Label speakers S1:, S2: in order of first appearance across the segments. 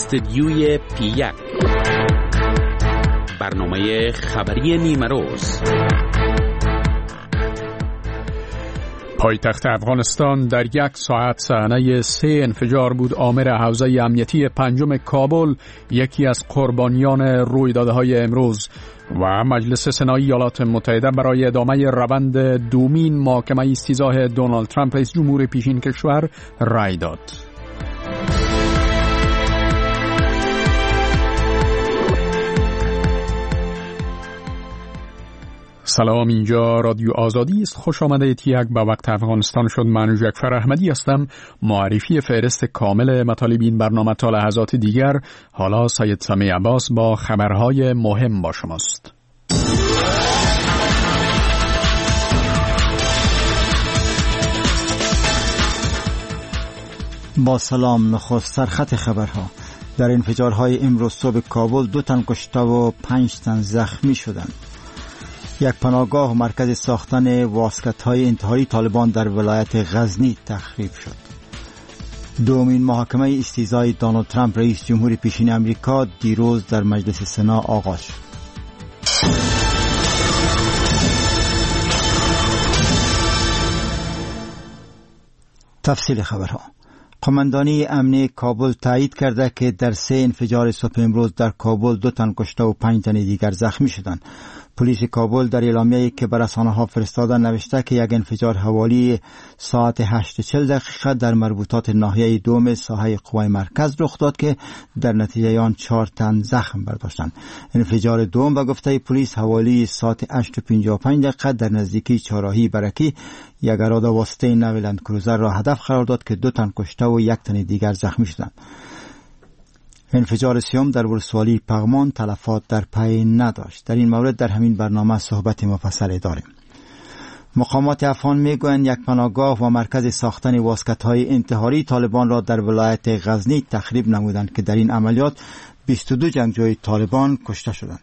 S1: استدیوی P1 برنامه خبری نیمه روز.
S2: پایتخت افغانستان در یک ساعت صحنه 3 انفجار بود. آمر حوزه امنیتی 5 کابل یکی از قربانیان رویدادهای امروز و مجلس سنایی ایالات متحده برای ادامه روند دومین محاکمه استیضاح دونالد ترامپ رئیس جمهور پیشین کشور رأی داد. سلام، اینجا رادیو آزادی است. خوش آمدید. یک به وقت افغانستان شد. من جعفر احمدی هستم. معرفی فهرست کامل مطالب این برنامه تا لحظات دیگر. حالا سید سمیع عباس با خبرهای مهم با شماست.
S3: با سلام. نخست سرخط خبرها. در انفجارهای امروز صبح کابل 2 تن کشته و 5 تن زخمی شدند. یک پناهگاه و مرکز ساختن واسکت‌های انتحاری طالبان در ولایت غزنی تخریب شد. دومین محاکمه استیضاح دونالد ترامپ رئیس جمهور پیشین امریکا دیروز در مجلس سنا آغاز شد. تفصیل خبرها. قماندانی امنی کابل تایید کرده که در 3 انفجار صبح امروز در کابل 2 تن کشته و 5 تن دیگر زخمی شدند. پلیس کابل در اعلامیه‌ای که به رسانه‌ها فرستاده نوشته که یک انفجار حوالی ساعت 8:40 در مربوطات ناحیه دوم ساحه قوای مرکز رخ داد که در نتیجه آن 4 تن زخم برداشتند. انفجار دوم به گفته پلیس حوالی ساعت 8:55 در نزدیکی چهارراهی برکی یک اراده واسطه نو لند کروزر را هدف قرار داد که 2 تن کشته و 1 تن دیگر زخمی شدند. انفجار سیوم در ولسوالی پغمان تلفات در پی نداشت. در این مورد در همین برنامه صحبت مفصل داریم. مقامات افغان میگویند یک پناهگاه و مرکز ساختن واسکت‌های انتحاری طالبان را در ولایت غزنی تخریب نمودند که در این عملیات 22 جنگجوی طالبان کشته شدند.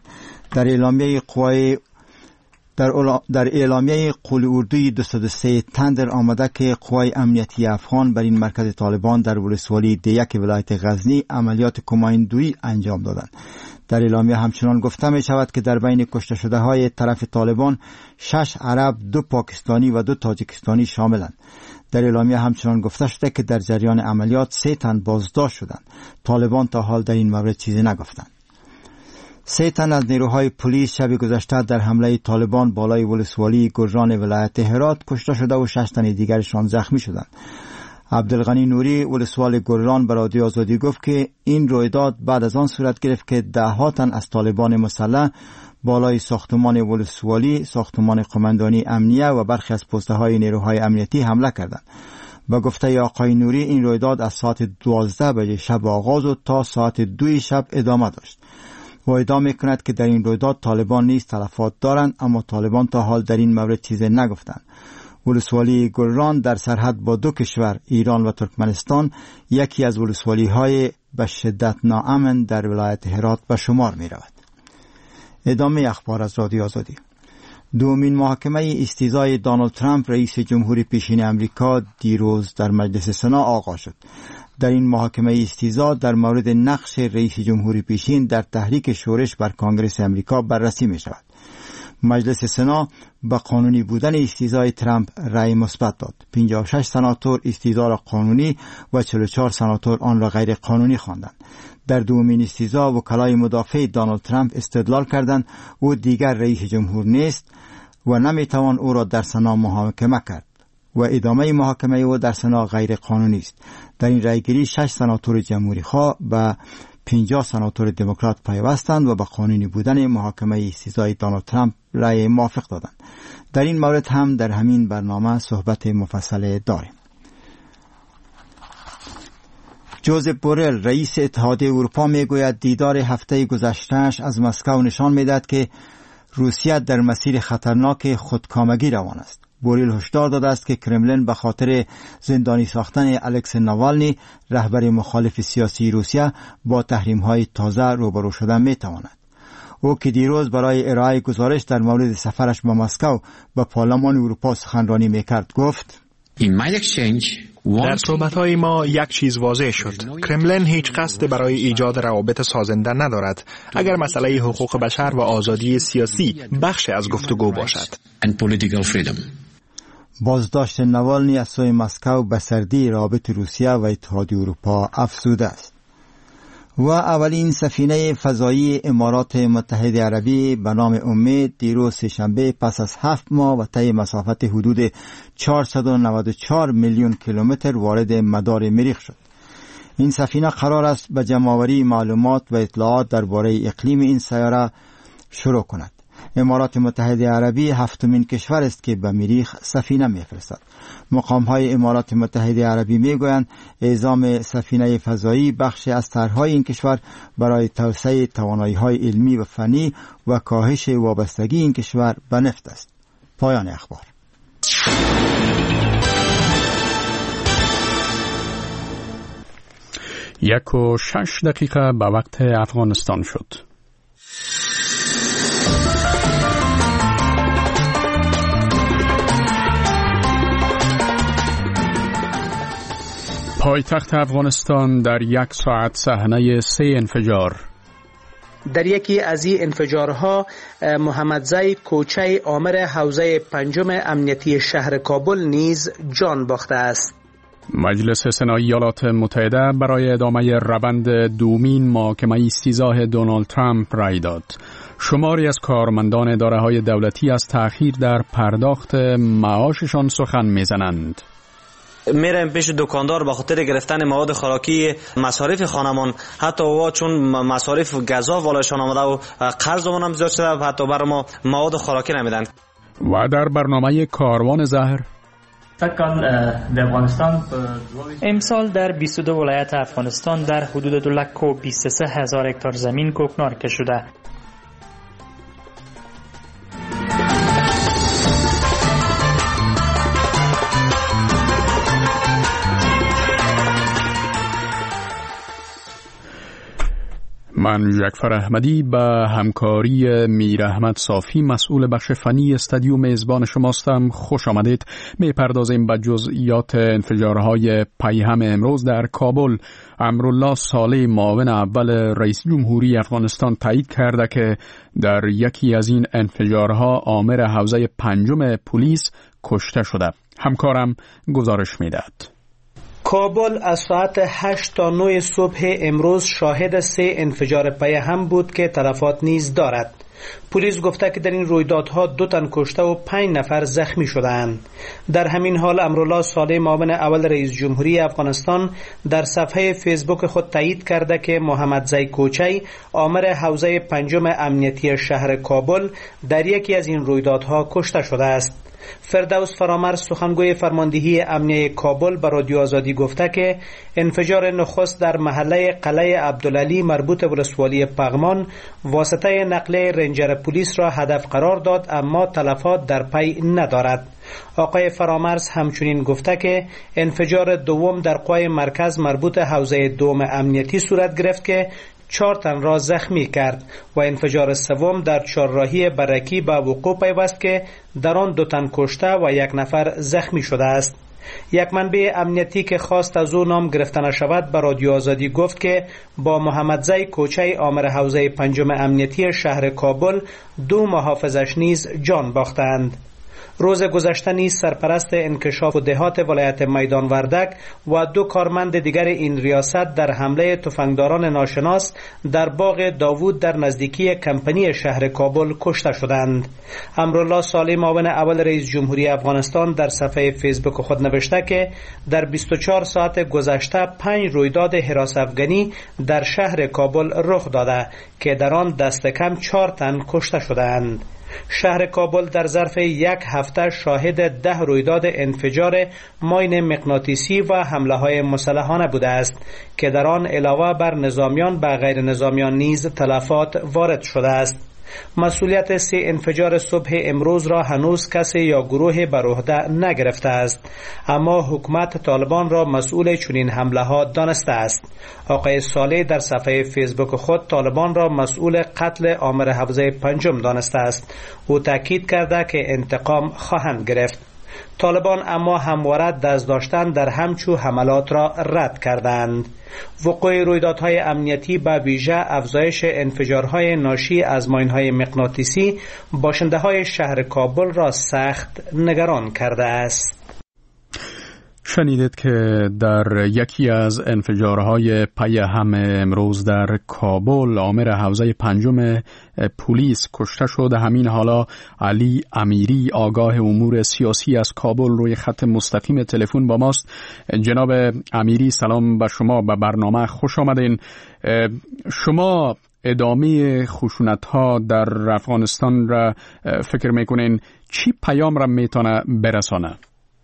S3: در اعلامیه قول اردوی 203 تندر آمده که قوای امنیتی افغان بر این مرکز طالبان در ولسوالی دیک ولایت غزنی عملیات کمایندویی انجام دادند. در اعلامیه همچنان گفته می شود که در بین کشته شده های طرف طالبان 6 عرب، 2 پاکستانی و 2 تاجیکستانی شاملند. در اعلامیه همچنان گفته شده که در جریان عملیات 3 تن بازداشت شدند. طالبان تا حال در این مورد چیزی نگفتند. 3 تن از نیروهای پلیس شب گذشته در حمله طالبان بالای ولسوالی گرجان ولایت هرات کشته شده و 6 تن دیگرشان زخمی شدند. عبدالغنی نوری ولسوال گرجان به رادیو آزادی گفت که این رویداد بعد از آن صورت گرفت که 10 تن از طالبان مسلح بالای ساختمان ولسوالی، ساختمان قماندانی امنیه و برخی از پسته های نیروهای امنیتی حمله کردند. با گفته آقای نوری این رویداد از ساعت 12 بجه شب آغاز و تا ساعت 2 شب ادامه داشت. و ادعا میکند که در این رویداد طالبان نیز تلفات دارند، اما طالبان تا حال در این مورد چیزی نگفتند. ولسوالی گرجان در سرحد با 2 کشور ایران و ترکمنستان یکی از ولسوالی های به شدت ناامن در ولایت هرات به شمار می رود. ادامه اخبار از رادیو آزادی. دومین محاکمه استیضاح دونالد ترامپ رئیس جمهور پیشین امریکا دیروز در مجلس سنا آغاز شد. در این محاکمه استیضاح در مورد نقش رئیس جمهور پیشین در تحریک شورش بر کنگره امریکا بررسی می شود. مجلس سنا به قانونی بودن استیضاح ترامپ رأی مثبت داد. 56 سناتور استیضاح را قانونی و 44 سناتور آن را غیر قانونی خواندند. در دومین استیضاح وکلای مدافع دونالد ترامپ استدلال کردند او دیگر رئیس جمهور نیست و نمیتوان او را در سنا محاکمه کرد و ادامه محاکمه او در سنا غیر قانونی است. در این رأیگیری 6 سناتور جمهوری خواه و 50 سناتور دموکرات پیوستند و به قانونی بودن محاکمه استیضاح دونالد ترامپ رأی موافق دادند. در این مورد هم در همین برنامه صحبت مفصل داریم. جوزف بورل رئیس اتحادیه اروپا میگوید دیدار هفته گذشته‌اش از مسکو نشان میدهد که روسیه در مسیر خطرناک خودکامگی روان است. بورل هشدار داده است که کرملین به خاطر زندانی ساختن الکسی ناوالنی رهبر مخالف سیاسی روسیه با تحریم‌های تازه روبرو شدن میتواند. او که دیروز برای ارائه گزارش در مورد سفرش به مسکو به پارلمان اروپا سخنرانی میکرد گفت:
S4: در صحبت‌های ما یک چیز واضح شد. کرملین هیچ قصد برای ایجاد روابط سازنده ندارد اگر مسئله حقوق بشر و آزادی سیاسی بخش از گفتگو باشد.
S3: بازداشت نوالنی از سوی مسکو به سردی روابط روسیه و اتحادیه اروپا افزوده است. و اولین سفینه فضایی امارات متحده عربی به نام امید دیروز سه‌شنبه پس از 7 ماه و طی مسافت حدود 494 میلیون کیلومتر وارد مدار مریخ شد. این سفینه قرار است به جمع‌آوری معلومات و اطلاعات درباره اقلیم این سیاره شروع کند. امارات متحده عربی هفتمین کشور است که به مریخ سفینه می‌فرستد. مقام‌های امارات متحده عربی می‌گویند اعزام سفینه فضایی بخشی از طرح‌های این کشور برای توسعه توانایی‌های علمی و فنی و کاهش وابستگی این کشور به نفت است. پایان اخبار.
S2: 1:06 به وقت افغانستان شد. پایتخت افغانستان در 1 ساعت صحنه 3 انفجار.
S5: در یکی از این انفجارها محمدزی کوچه آمر حوزه 5 امنیتی شهر کابل نیز جان باخته است.
S2: مجلس سنای ایالات متحده برای ادامه روند دومین محاکمه استیضاح دونالد ترامپ رای داد. شماری از کارمندان اداره‌های دولتی از تأخیر در پرداخت معاششان سخن می‌زنند.
S6: میرم پیش دکاندار به خاطر گرفتن مواد خوراکی، مصارف خانمان، حتی وا چون مصارف غذا والاشان آمده و قرض هم زیاد شده و حتی بر ما مواد خوراکی نمیدن.
S2: و در برنامه کاروان زهر
S7: امسال در 22 ولایت افغانستان در حدود 223,000 هکتار زمین کوکنار شده.
S2: من جعفر احمدی به همکاری میر احمد صافی مسئول بخش فنی استادیو میزبان شماستم. خوش آمدید. میپردازیم به جزئیات انفجارهای پیهم امروز در کابل. امرالله صالح معاون اول رئیس جمهوری افغانستان تایید کرده که در یکی از این انفجارها آمر حوزه 5 پلیس کشته شده. همکارم گزارش میدهد.
S5: کابل از ساعت 8 تا 9 صبح امروز شاهد 3 انفجار پیهم بود که تلفات نیز دارد. پلیس گفته که در این رویدادها 2 تن کشته و 5 نفر زخمی شدند. در همین حال امرالله صالح معاون اول رئیس جمهوری افغانستان در صفحه فیسبوک خود تایید کرده که محمدزی کوچی آمر حوزه 5 امنیتی شهر کابل در یکی از این رویدادها کشته شده است. فردوس فرامرز سخنگوی فرماندهی امنیه کابل به رادیو آزادی گفته که انفجار نخست در محله قلعه عبدالعلی مربوط به ولسوالی پغمان واسطه نقل رنجر پلیس را هدف قرار داد، اما تلفات در پی ندارد. آقای فرامرز همچنین گفته که انفجار دوم در قوای مرکز مربوط حوزه 2 امنیتی صورت گرفت که 4 تن را زخمی کرد و انفجار سوم در چهارراهی برکی به وقوع پیوست که در آن 2 تن کشته و 1 نفر زخمی شده است. یک منبع امنیتی که خواست از او نام گرفته نشود به رادیو آزادی گفت که با محمدزی کوچی آمر حوزه 5 امنیتی شهر کابل 2 محافظش نیز جان باختند. روز گذشته نیز سرپرست انکشاف و دهات ولایت میدان وردک و 2 کارمند دیگر این ریاست در حمله تفنگداران ناشناس در باغ داوود در نزدیکی کمپنی شهر کابل کشته شدند. امرالله صالح معاون اول رئیس جمهوری افغانستان در صفحه فیسبوک خود نوشته که در 24 ساعت گذشته 5 رویداد حراس افغانی در شهر کابل رخ داده که در آن دست کم 4 تن کشته شدند. شهر کابل در ظرف 1 هفته شاهد 10 رویداد انفجار ماین مغناطیسی و حمله های مسلحانه بوده است که در آن علاوه بر نظامیان به غیر نظامیان نیز تلفات وارد شده است. مسئولیت 3 انفجار صبح امروز را هنوز کسی یا گروه بر عهده نگرفته است، اما حکومت طالبان را مسئول چنین حمله ها دانسته است. آقای صالح در صفحه فیسبوک خود طالبان را مسئول قتل آمر حوزه 5 دانسته است. او تاکید کرده که انتقام خواهند گرفت. طالبان اما همواره دست داشتن در همچو حملات را رد کردند. وقوع رویدادهای امنیتی به ویژه افزایش انفجارهای ناشی از ماینهای مغناطیسی باشنده‌های شهر کابل را سخت نگران کرده است.
S2: شنیدید که در یکی از انفجارهای پی هم امروز در کابل آمر حوزه پنجم پلیس کشته شد. همین حالا علی امیری آگاه امور سیاسی از کابل روی خط مستقیم تلفن با ماست. جناب امیری سلام به شما، به برنامه خوش آمدین. شما ادامه خشونت‌ها در افغانستان را فکر میکنین چی پیام را میتونه برسانه؟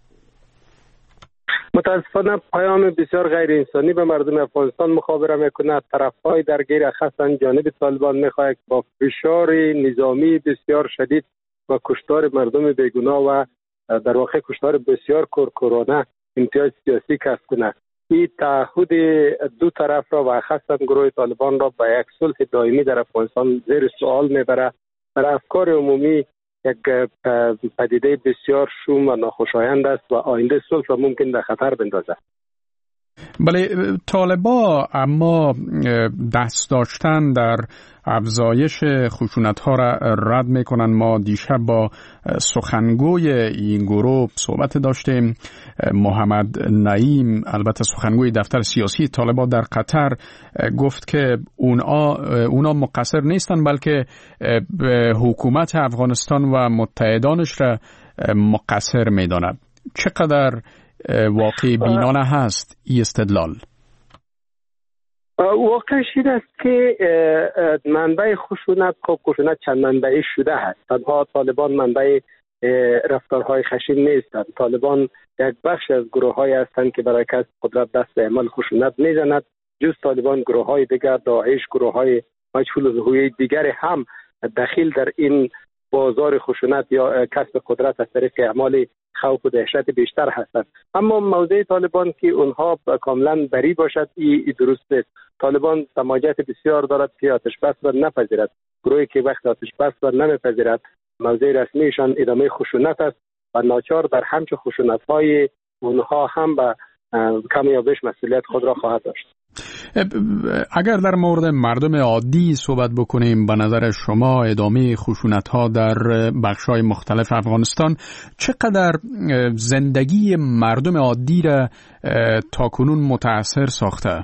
S8: متاسفانه پیام بسیار غیر انسانی به مردم افغانستان مخابره میکنه. طرفهای درگیر خاصا جانب طالبان میخواهد با فشار نظامی بسیار شدید و کشتار مردم بیگناه و در واقع کشتار بسیار کورکورانه امتیاز سیاسی کسب کنه. این تعهد دو طرف را و خاصا گروه طالبان را با یک صلح دائمی در افغانستان زیر سوال میبره. در افکار عمومی یک پدیده بسیار شوم و ناخوشایند است و آینده صلح را ممکن در خطر بندازد.
S2: بله، طالبان اما دست داشتن در افزایش خشونت‌ها را رد می‌کنند. ما دیشب با سخنگوی این گروه صحبت داشتیم، محمد نعیم، البته سخنگوی دفتر سیاسی طالبان در قطر، گفت که اونا مقصر نیستند بلکه حکومت افغانستان و متحدانش را مقصر می‌داند. چقدر واقعی بینانه هست این استدلال؟
S8: واقعش این است که منبع خشونت چند منبعی شده است. تنها طالبان منبع رفتارهای خشن نیستند. طالبان یک بخش از گروه‌هایی هستند که برای کسب قدرت دست به عمل خشونت میزند. جز طالبان گروه‌های دیگر، داعش، گروه‌های مجهول الهویه دیگر هم دخیل در این بازار خشونت یا کسب قدرت از طریق اعمال خوف و دهشت بیشتر هستند. اما موضع طالبان که اونها کاملا بری باشد این درست نیست. طالبان سماجت بسیار دارد که آتش بس را نپذیرد. گروهی که وقت آتش بس را نمیپذیرد موضع رسمیشان ادامه خشونت است و ناچار در همچه خشونت‌های اونها هم به کم یا بیش مسئولیت خود را خواهد داشت.
S2: اگر در مورد مردم عادی صحبت بکنیم، به نظر شما ادامه خشونت‌ها در بخش‌های مختلف افغانستان چقدر زندگی مردم عادی را تاکنون متاثر ساخته؟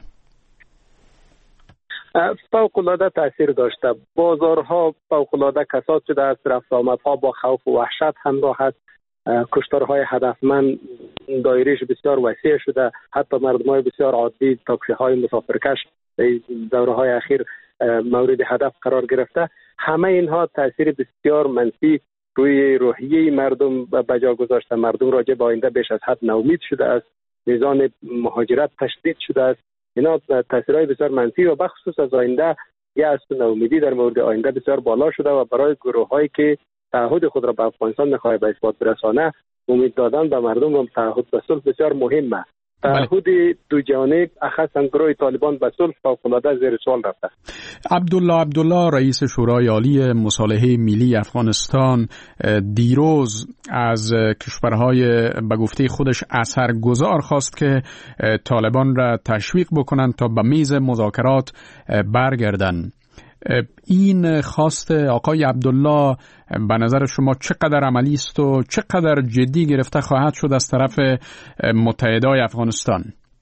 S8: فوق‌العاده تاثیر داشته. بازارها فوق‌العاده کساد شده است. رفت آمدها با خوف و وحشت همراه است. کشتارهای هدفمند دایره‌اش بسیار وسیع شده. حتی مردمای بسیار عادی، تاکسی‌های مسافرکش دوره‌های اخیر مورد هدف قرار گرفته. همه اینها تاثیر بسیار منفی روی روحیه مردم به جا گذاشته. مردم راجع به آینده بیش از حد ناامید شده است. میزان مهاجرت تشدید شده است. اینا تاثیرهای بسیار منفی و بخصوص از آینده یا ناامیدی در مورد آینده بسیار بالا شده و برای گروه‌هایی که تعهد خود را به افغانستان می‌خواهد به اثبات برسانه، امید دادن به مردم و تعهد به صلح بسیار مهمه. تعهد دو جانب اخصا گروه طالبان به صلح فوق‌العاده زیر سوال رفته.
S2: عبدالله رئیس شورای عالی مصالحه ملی افغانستان دیروز از کشورهای به گفته خودش اثرگذار خواست که طالبان را تشویق بکنند تا به میز مذاکرات برگردند. این خواست آقای عبدالله به نظر شما چقدر عملی است و چقدر جدی گرفته خواهد شد از طرف متحدای افغانستان؟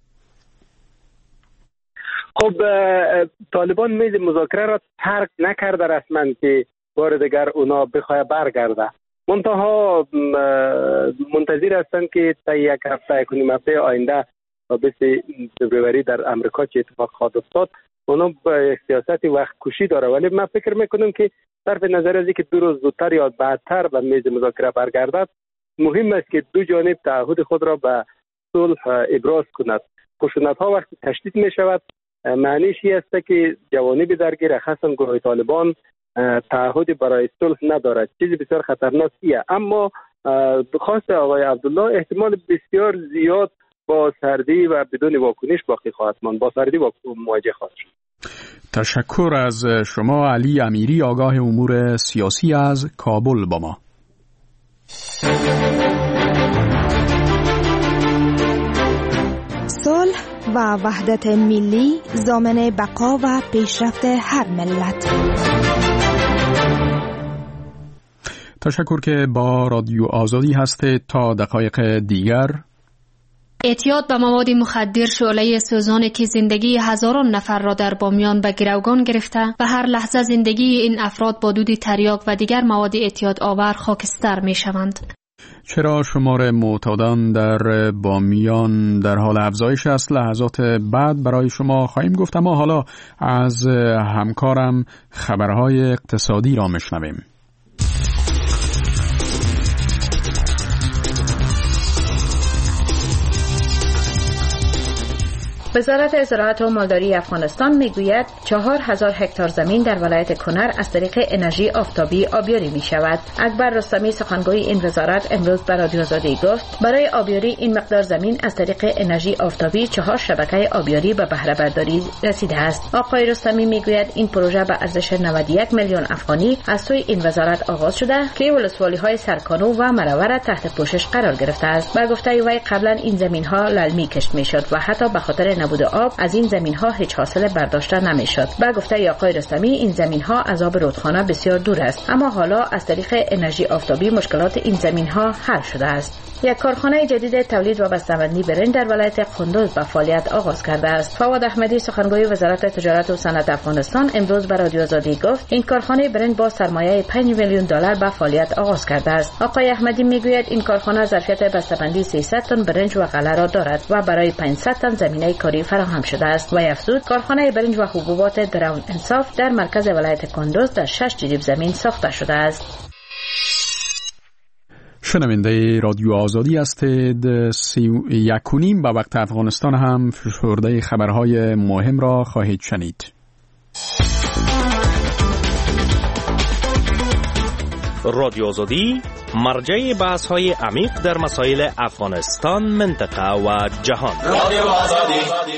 S8: خب طالبان میز مذاکره را ترک نکرده رسما که بار دیگر اونا بخواه برگرده. منتها منتظر هستند که تا یک هفته کنیم هفته آینده تا 20 فوریه در امریکا چه اتفاق خواهد افتاد. اونا به سیاست وقت کشی داره، ولی من فکر میکنم که صرف نظر از اینکه 2 روز زودتر یا بعدتر به میز مذاکره برگردد، مهم است که دو جانب تعهد خود را به صلح ابراز کند. خشونت ها وقتی تشدید می شود معنیش این است که جوانب درگیر خاصا گروه طالبان تعهد برای صلح ندارد. چیزی بسیار خطرناک است. اما خواست آقای عبدالله احتمال بسیار زیاد با سردی و بدون واکنش باقی خواهد ماند. با سردی مواجه خواهد شد.
S2: تشکر از شما علی امیری، آگاه امور سیاسی از کابل با ما.
S9: و وحدت ملی ضامن بقا و پیشرفت هر ملت.
S2: تشکر که با رادیو آزادی هسته. تا دقایق دیگر.
S10: اعتیاد به مواد مخدر شعله سوزانی که زندگی هزاران نفر را در بامیان به گروگان گرفته و هر لحظه زندگی این افراد با دود تریاک و دیگر مواد اعتیاد آور خاکستر می شوند.
S2: چرا شمار معتادان در بامیان در حال افزایش است؟ لحظات بعد برای شما خواهیم گفت، اما حالا از همکارم خبرهای اقتصادی را میشنویم.
S11: وزارت زراعت و مالداری افغانستان میگوید 4000 هکتار زمین در ولایت کنر از طریق انرژی آفتابی آبیاری می شود. اکبر رستمی سخنگوی این وزارت امروز به رادیو آزادی گفت برای آبیاری این مقدار زمین از طریق انرژی آفتابی 4 شبکه آبیاری به بهره برداری رسیده است. آقای رستمی میگوید این پروژه به ارزش 91 میلیون افغانی از سوی این وزارت آغاز شده که ولسوالی‌های سرکانو و مروره تحت پوشش قرار گرفته است. به گفته وی قبلا این زمین‌ها للمی کشت می‌شد و حتی به خاطر نبود آب از این زمین‌ها هیچ حاصل برداشته نمی‌شد. با گفته آقای رستمی این زمین‌ها از آب رودخانه بسیار دور است، اما حالا از طریق انرژی آفتابی مشکلات این زمین‌ها حل شده است. یک کارخانه جدید تولید و بسته‌بندی برنج در ولایت قندوز به فعالیت آغاز کرده است. فواد احمدی سخنگوی وزارت تجارت و صنعت افغانستان امروز به رادیو آزادی گفت این کارخانه برنج با سرمایه 5 میلیون دلار به فعالیت آغاز کرده است. آقای احمدی میگوید این کارخانه ظرفیت بسته‌بندی 300 تن برنج و غله را دارد و برای 500 تن زمینه کاری فراهم شده است. و افزود کارخانه برنج و حبوبات درون انصاف در مرکز ولایت کندوز در 6 جریب زمین ساخته شده است.
S2: شنونده رادیو آزادی هستید. 31 به وقت افغانستان هم فشرده خبرهای مهم را خواهید شنید.
S1: رادیو آزادی مرجع بحث‌های عمیق در مسائل افغانستان، منطقه و جهان. رادیو آزادی.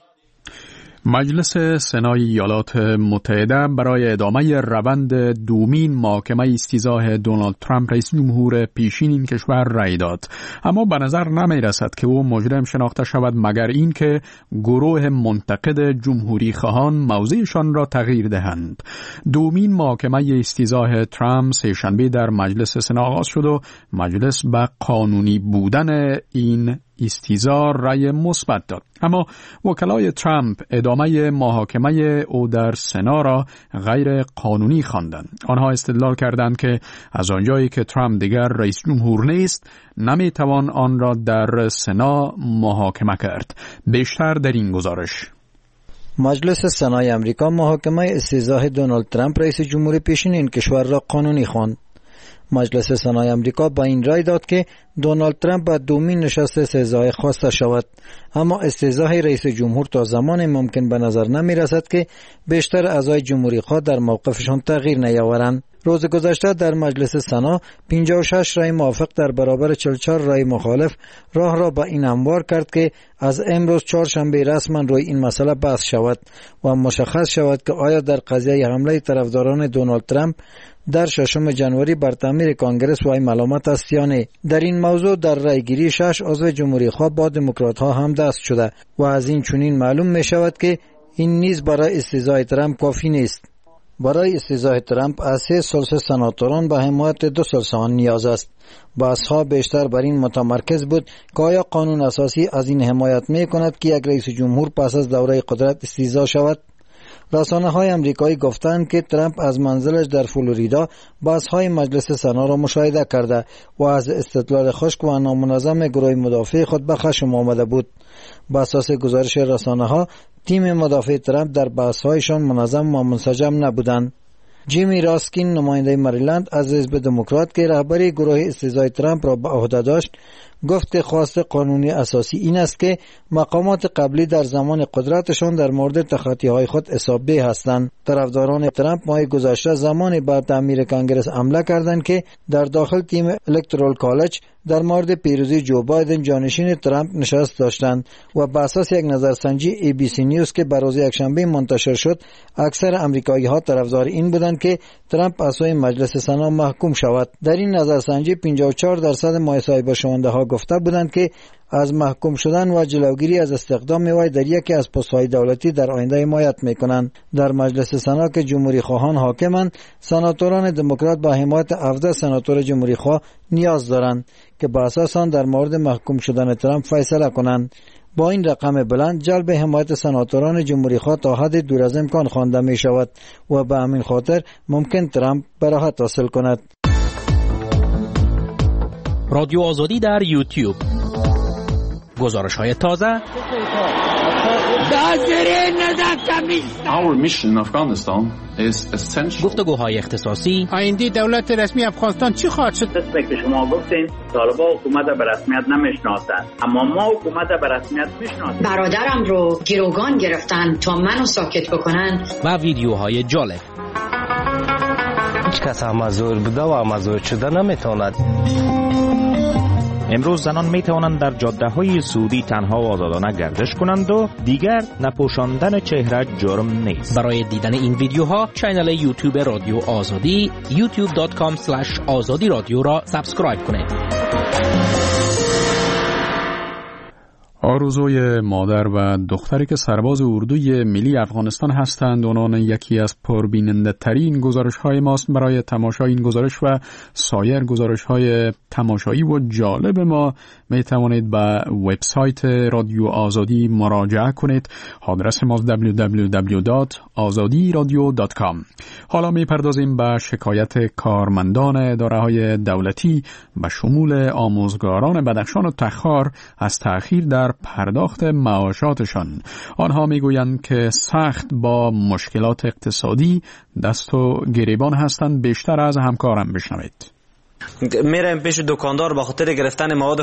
S2: مجلس سنای ایالات متحده برای ادامه روند دومین محاکمه استیضاح دونالد ترامپ رئیس جمهور پیشین این کشور رأی داد، اما به نظر نمی رسد که او مجرم شناخته شود مگر این که گروه منتقد جمهوری خواهان موضعشان را تغییر دهند. دومین محاکمه استیضاح ترامپ سه‌شنبه در مجلس سنا آغاز شد و مجلس به قانونی بودن این استیضاح رأی مثبت داد، اما وکلای ترامپ ادامه محاکمه او در سنا را غیر قانونی خواندند. آنها استدلال کردند که از آنجایی که ترامپ دیگر رئیس جمهور نیست نمیتوان آن را در سنا محاکمه کرد. بیشتر در این گزارش.
S12: مجلس سنای امریکا محاکمه استیضاح دونالد ترامپ رئیس جمهور پیشین این کشور را قانونی خواند. مجلس سنای امریکا با این رای داد که دونالد ترامپ به دومین نشست سزای خواسته شود، اما استیضاح رئیس جمهور تا زمان ممکن به نظر نمی رسد که بیشتر اعضای جمهوری خواه در موقفشان تغییر نیاورند. روز گذشته در مجلس سنا 56 رای موافق در برابر 44 رای مخالف راه را به این هموار کرد که از امروز چهارشنبه رسما روی این مسئله بحث شود و مشخص شود که آیا در قضیه حمله طرفداران دونالد ترامپ در 6 جنوری بر تعمیر کانگرس وای ملامت است یا نه. در این موضوع در رایگیری 6 عضو جمهوری خواه با دموکرات ها هم دست شده و از این چنین معلوم می شود که این نیز برای استیضاح ترامپ کافی نیست. برای استیضاح ترامپ از 3 ثلث سناتوران به حمایت 2 ثلث آن نیاز است. بحث‌ها بیشتر بر این متمرکز بود که آیا قانون اساسی از این حمایت می کند که یک رئیس جمهور پس از دوره قدرت استیضاح شود. رسانه‌های آمریکایی گفتند که ترامپ از منزلش در فلوریدا بحث‌های مجلس سنا را مشاهده کرده و از استدلال خشک و نامنظم گروه مدافع خود به خشم آمده بود. بر اساس گزارش رسانه‌ها تیم مدافع ترامپ در بحث‌هایشان منظم و منسجم نبودند. جیمی راسکین نماینده مریلند از حزب دموکرات که رهبری گروه استیضاح ترامپ را به عهده داشت گفت که خواست قانونی اساسی این است که مقامات قبلی در زمان قدرتشان در مورد تخطی‌های خود حسابی هستند. طرفداران ترامپ ماه گذشته زمانی بر تعمیر کانگرس حمله کردند که در داخل تیم الکترال کالج در مورد پیروزی جو بایدن جانشین ترامپ نشست داشتند و بر اساس یک نظرسنجی ABC نیوز که بر روز یکشنبه منتشر شد اکثر آمریکایی‌ها طرفدار این بودند که ترامپ از سوی مجلس سنا محکوم شود. در این نظرسنجی 54% مصاحبه شونده ها گفته بودند که از محکوم شدن و جلوگیری از استخدام وی در یکی از پست‌های دولتی در آینده حمایت میکنند. در مجلس سنا که جمهوری خواهان حاکمند، سناتوران دموکرات با حمایت 17 سناتور جمهوری خواه نیاز دارند که به اساس آن در مورد محکوم شدن ترامپ فیصله کنند. با این رقم بلند جلب حمایت سناتوران جمهوری خواه تا حد دور از امکان خوانده می شود و به همین خاطر ممکن ترامپ براحت حاصل کند.
S1: رادیو آزادی در یوتیوب، گزارش‌های تازه، گفتگوهای اختصاصی.
S2: آینده دولت رسمی افغانستان چی خواهد شد؟
S13: قسمی که شما گفتین طالبان حکومت به رسمیت نمیشناسند، اما ما حکومت به رسمیت میشناسیم.
S14: برادرم رو گروگان گرفتن تا منو ساکت بکنن.
S1: و ویدیوهای جالب.
S15: هیچ کس مزور بوده و مزور شده نمیتواند.
S16: امروز زنان می توانند در جاده‌های سعودی تنها و آزادانه گردش کنند و دیگر نپوشاندن چهره جرم نیست.
S1: برای دیدن این ویدیوها کانال یوتیوب رادیو آزادی youtube.com/azadi رادیو را سابسکرایب کنید.
S2: آرزوی مادر و دختری که سرباز اردوی ملی افغانستان هستند اونان یکی از پربیننده ترین گزارش های ماست. برای تماشای این گزارش و سایر گزارش های تماشایی و جالب ما می توانید به وبسایت رادیو آزادی مراجعه کنید. آدرس ما www.azadiradio.com. حالا می پردازیم به شکایت کارمندان اداره های دولتی به شمول آموزگاران بدخشان و تخار از تأخیر در پرداخت معاشاتشان. آنها میگویند که سخت با مشکلات اقتصادی دست و گریبان هستند. بیشتر از همکارم بشنوید.
S6: میرم پیش دکاندار با خاطر گرفتن مواد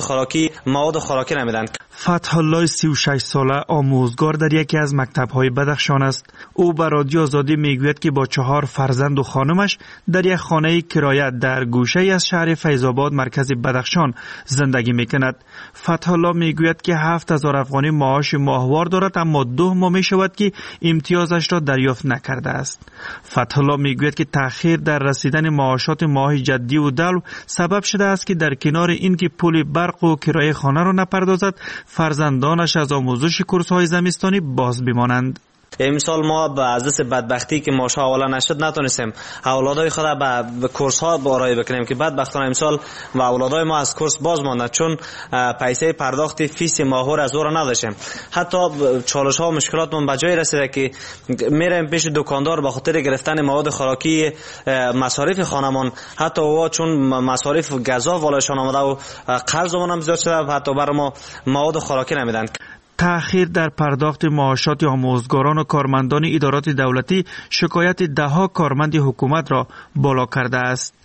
S6: خوراکی نمیدن.
S17: فتح الله 36 ساله آموزگار در یکی از مکتب‌های بدخشان است. او به رادیو آزادی میگوید که با 4 فرزند و خانمش در یک خانه کرایه در گوشه‌ای از شهر فیض‌آباد مرکز بدخشان زندگی میکند. فتح الله میگوید که 7000 افغانی معاش ماهوار دارد، اما 2 ماه میشود که امتیازش را دریافت نکرده است. فتح الله میگوید که تأخیر در رسیدن معاشات ماه جدی و دلو سبب شده است که در کنار اینکه پول برق و کرایه خانه را نپردازد، فرزندانش از آموزش کورس‌های زمستانی باز بمانند.
S6: امسال ما از دست بدبختی که ماشه حواله نشد نتونستیم اولادای خود به کورس ها بارایی بکنیم که بدبختانه امسال و اولادای ما از کورس باز ماندن چون پیسه پرداخت فیس ماهور از او را نداشتیم. حتی چالش ها و مشکلات من به جای رسیده که میریم پیش دکاندار به خاطر گرفتن مواد خوراکی مصارف خانمان، حتی او چون مصارف غذا والایشان آمده و قرضمون هم زیاد شده، حتی برای ما مواد خوراکی نمیدن.
S17: تأخیر در پرداخت معاشات آموزگاران و کارمندان ادارات دولتی شکایت دهها کارمند حکومت را بالا کرده است.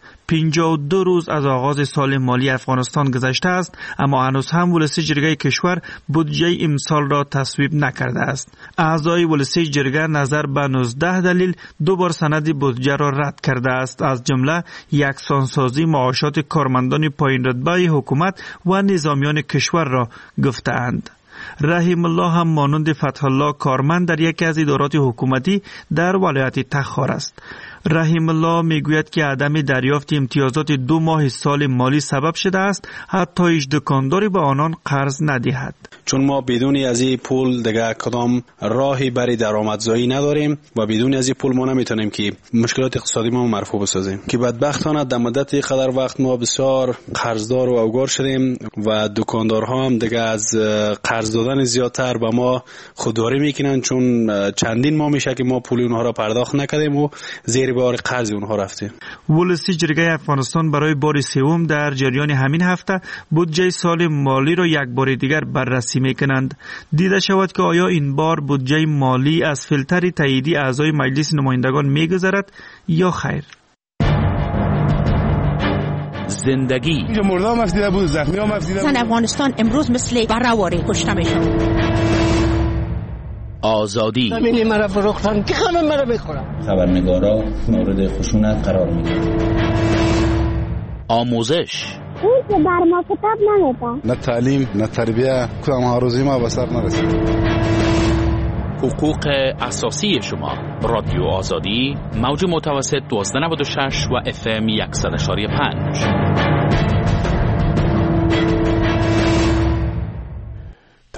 S17: 52 روز از آغاز سال مالی افغانستان گذشته است، اما هنوز هم ولسی جرگه کشور بودجه امسال را تصویب نکرده است. اعضای ولسی جرگه نظر به 19 دلیل 2 بار سند بودجه را رد کرده است، از جمله یکسانسازی معاشات کارمندان پایین رتبه حکومت و نظامیان کشور را گفتند. رحیم الله هم مانند فتح الله کارمند در یکی از ادارات حکومتی در ولایت تخار است. رحیم الله میگوید که عدم دریافت امتیازات 2 ماه سال مالی سبب شده است حتی هیچ دکانداری به آنان قرض ندهد.
S18: چون ما بدون از این پول دیگه کدام راهی برای درآمدزایی نداریم و بدون از این پول ما نمیتونیم که مشکلات اقتصادی ما مرفوع بسازیم. که بدبختانه در مدت قدر وقت ما بسیار قرضدار و اوگار شدیم و دکاندارها هم دیگه از قرض دادن زیادتر به ما خودداری میکنن، چون چندین ماه میشه که ما پول اونها را پرداخت نکردیم و زیر بار قرض اونها رفتیم.
S17: ولسی جرگه افغانستان برای بار سوم در جریان همین هفته بودجه سال مالی را یک بار دیگر بررسی میکنند. دیده شود که آیا این بار بودجه مالی از فیلتر تاییدی اعضای مجلس نمایندگان میگذرد یا خیر.
S1: زندگی
S19: اینجا مردم مفدیده بود، زخمی ها مفدیده بود.
S20: زن افغانستان امروز مثل برهواری کشته میشن.
S1: آزادی
S21: همینی مرا فروختن که همه مرا بخورم.
S22: خبرنگارا مورد خشونت قرار میگیرن.
S1: آموزش
S23: این که بر ما کتاب نمیده،
S19: نه تعلیم نه تربیه، کدام آرزوی ما به سر نرسید.
S1: حقوق اساسی شما. رادیو آزادی، موج متوسط 1296 و FM 100.5.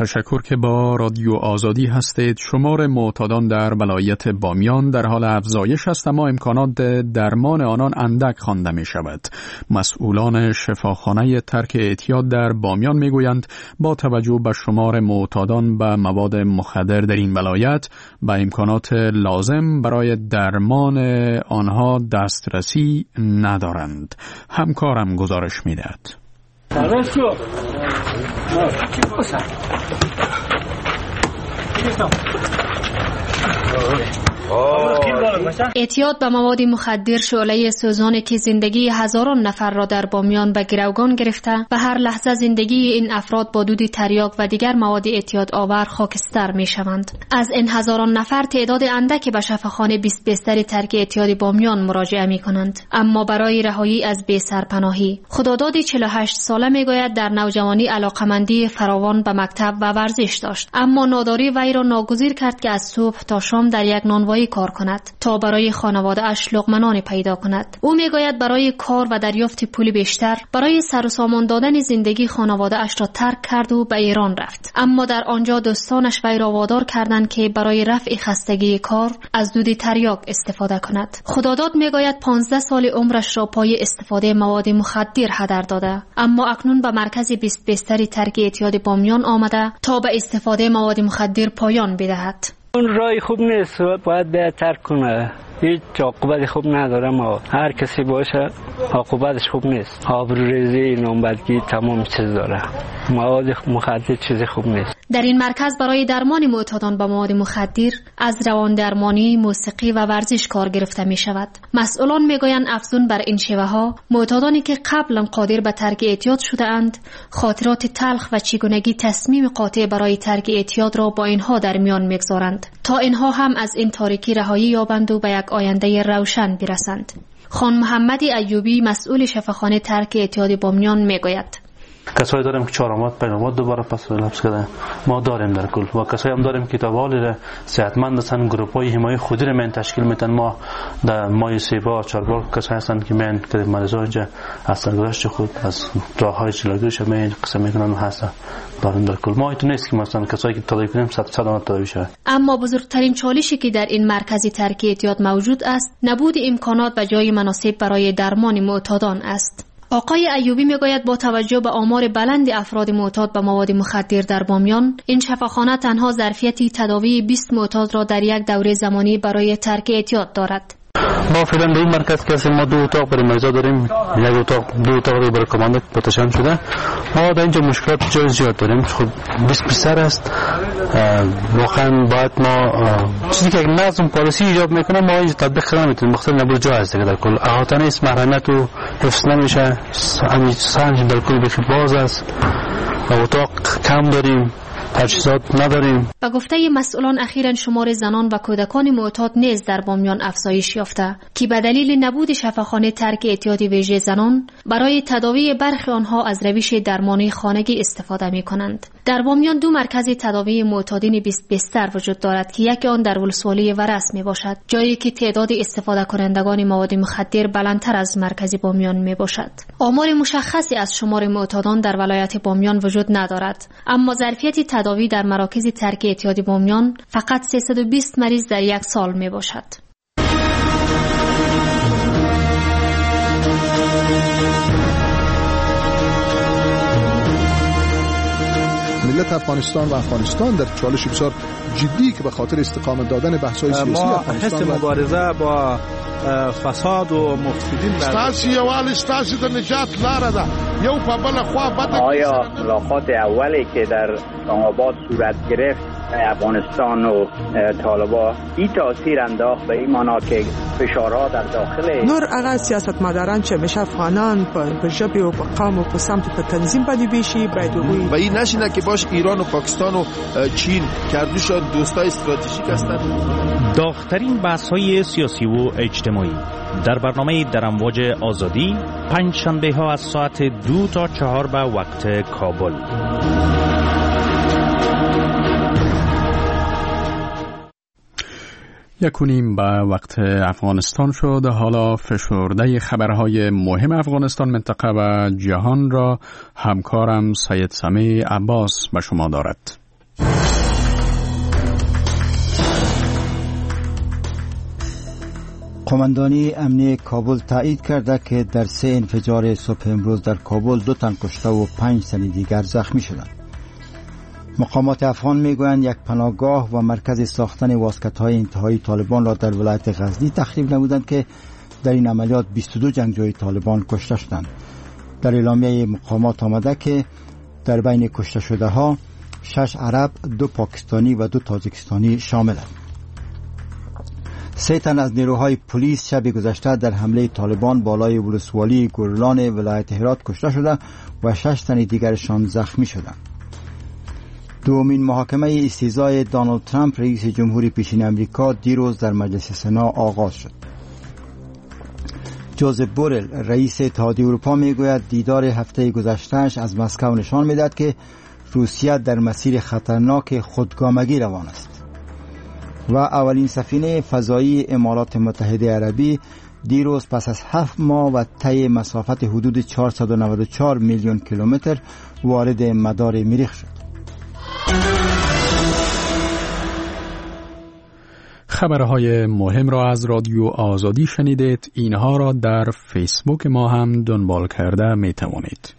S2: تشکر که با رادیو آزادی هستید. شمار معتادان در ولایت بامیان در حال افزایش است، اما امکانات درمان آنان اندک خوانده می شود. مسئولان شفاخانه ترک اعتیاد در بامیان می گویند با توجه به شمار معتادان به مواد مخدر در این ولایت به امکانات لازم برای درمان آنها دسترسی ندارند. همکارم گزارش می دهد.
S10: اعتیاد به مواد مخدر شعله سوزانی که زندگی هزاران نفر را در بامیان به گروگان گرفته و هر لحظه زندگی این افراد با دود تریاک و دیگر مواد اعتیاد آور خاکستر می شوند. از این هزاران نفر تعداد اندکی به شفاخانه 20 بستر ترک اعتیاد بامیان مراجعه می کنند، اما برای رهایی از بی سرپناهی. خدادادی 48 ساله می گوید در نوجوانی علاقمندی فراوان به مکتب و ورزش داشت، اما ناداری وی را ناگزیر کرد که از صبح تا شام در یک نانوایی کار کند تا برای خانواده اش لقمه پیدا کند. او میگوید برای کار و دریافت پول بیشتر برای سر و سامان دادن زندگی خانواده اش را ترک کرد و به ایران رفت، اما در آنجا دوستانش وی را وادار کردند که برای رفع خستگی کار از دود تریاک استفاده کند. خداداد میگوید 15 سال عمرش را پای استفاده مواد مخدر هدر داده، اما اکنون به مرکز 20 بستر ترک اعتیاد بامیان آمده تا به استفاده مواد مخدر پایان بدهد.
S3: اون رای خوب نیست، باید بهتر کنه. هیچ عاقبت خوب نداره، ما هر کسی باشه عاقبتش خوب نیست. آبروریزی، نامبردگی، تمام چیز داره. مواد مخدر چیز خوب نیست.
S10: در این مرکز برای درمان معتادان با مواد مخدر از روان درمانی، موسیقی و ورزش کار گرفته می شود. مسئولان می گویند افزون بر این شیوه ها معتادانی که قبلا قادر به ترک اعتیاد شده اند خاطرات تلخ و چگونگی تصمیم قاطع برای ترک اعتیاد را با اینها در میان میگذارند تا اینها هم از این تاریکی رهایی یابند و به یک آینده روشن برسند. خان محمد ایوبی مسئول شفاخانه ترک اعتیاد بامیان می گوید
S4: کسایی داریم که 4 ماه 5 ماه دوباره پس لبس کردن، ما داریم در کل، و کسایی هم داریم که توالی صحتمند هستن، گروپ‌های حمایت خودی رو من تشکیل میدن. ما در ماه 3 بار 4 بار کسایی هستن که من که مریضا اینجا از سرگذشت خود از راههای جلوگیریش من قسم میکنن هستن داریم در کل. ما اینطور نیست که مثلا کسایی که تداوی کنیم 100% تداوی شه.
S10: اما بزرگترین چالشی که در این مرکز ترک اعتیاد موجود است نبود امکانات و جای مناسب برای درمان معتادان است. آقای ایوبی میگوید با توجه به آمار بلند افراد معتاد به مواد مخدر در بامیان، این شفاخانه تنها ظرفیت تداوی 20 معتاد را در یک دوره زمانی برای ترک اعتیاد دارد.
S4: ما فعلا به این مرکز که ما 2 اتاق برای مریضا داریم، یک اتاق 2 اتاق برای کماندک پاتشان شده. ما در اینجا مشکلات جای زیاد داریم، خب 20 بستر است. واقعا باید ما چیزی که نظم پالیسی ایجاد میکنه ما اینجا تطبیق کردن میتونیم، مختلف نبود جا هست در کل احاطه نیست، محرمیت و حفظ نمیشه، همین سنج در کل بخی باز است، اتاق کم داریم، تجهیزات نداریم.
S10: با گفته مسئولان اخیراً شمار زنان و کودکان معتاد نیز در بامیان افزایش یافته که به دلیل نبود شفاخانه ترک اعتیاد ویژه زنان برای تداوی برخی آنها از روش درمانی خانگی استفاده می کنند. در بامیان 2 مرکز تداوی معتادین 20 بستر وجود دارد که یکی آن در ولسوالی ورس می باشد، جایی که تعداد استفاده کنندگان مواد مخدر بلندتر از مرکز بامیان می باشد. آمار مشخصی از شمار معتادان در ولایت بامیان وجود ندارد، اما ظرفیت تداوی در مراکز ترک اعتیاد بامیان فقط 320 مریض در یک سال می باشد.
S7: ملت افغانستان و افغانستان در چالش بسیار جدی که به خاطر استقامت دادن بحث‌های سیاسی افغانستان
S24: ما مبارزه با فساد و مفسدین
S25: ستاسو یوال ستاسو د نجات لاره ده یو په بل خوا بده.
S13: آیا ملاقات اولی که در آباد صورت گرفت افغانستان و طالبان این تاثیر انداخت به این معنا که فشارها در داخل
S26: نور هغه سیاستمداران چې همیشه افغانان په ژبې او په قوم او په سمت په تنظیم باندې بیشي باید وي
S25: و این نشینه که باش ایران و پاکستان و چین کردوشان دوستای استراتژیک هستند.
S16: داغ‌ترین بحث‌های سیاسی و اجتماعی در برنامه در امواج آزادی پنج شنبه ها از ساعت 2 تا 4 به وقت کابل.
S2: یکونیم به وقت افغانستان شد. حالا فشرده خبرهای مهم افغانستان، منطقه و جهان را همکارم سید سمی عباس به شما دارد.
S5: قماندانی امنیتی کابل تایید کرده که در 3 انفجار صبح امروز در کابل 2 تن کشته و 5 تن دیگر زخمی شدند. مقامات افغان میگویند یک پناهگاه و مرکز ساختن واسکت‌های انتحاری طالبان را در ولایت غزنی تخریب نمودند که در این عملیات 22 جنگجوی طالبان کشته شدند. در اعلامیه مقامات آمده که در بین کشته شده ها 6 عرب، 2 پاکستانی و 2 تاجیکستانی شاملند. 3 تن از نیروهای پلیس شب گذشته در حمله طالبان بالای ولسوالی گورلان ولایت هرات کشته شده و 6 تن دیگرشان زخمی شدند. دومین محاکمه استیضاح دونالد ترامپ رئیس جمهوری پیشین امریکا دیروز در مجلس سنا آغاز شد. جوزف بورل رئیس اتحادیه اروپا میگوید دیدار هفته گذشتهش از مسکو نشان میدهد که روسیه در مسیر خطرناک خودگامگی روان است. و اولین سفینه فضایی امارات متحده عربی دیروز پس از 7 ماه و طی مسافت حدود 494 میلیون کیلومتر وارد مدار مریخ شد.
S2: خبرهای مهم را از رادیو آزادی شنیدید. اینها را در فیسبوک ما هم دنبال کرده می توانید.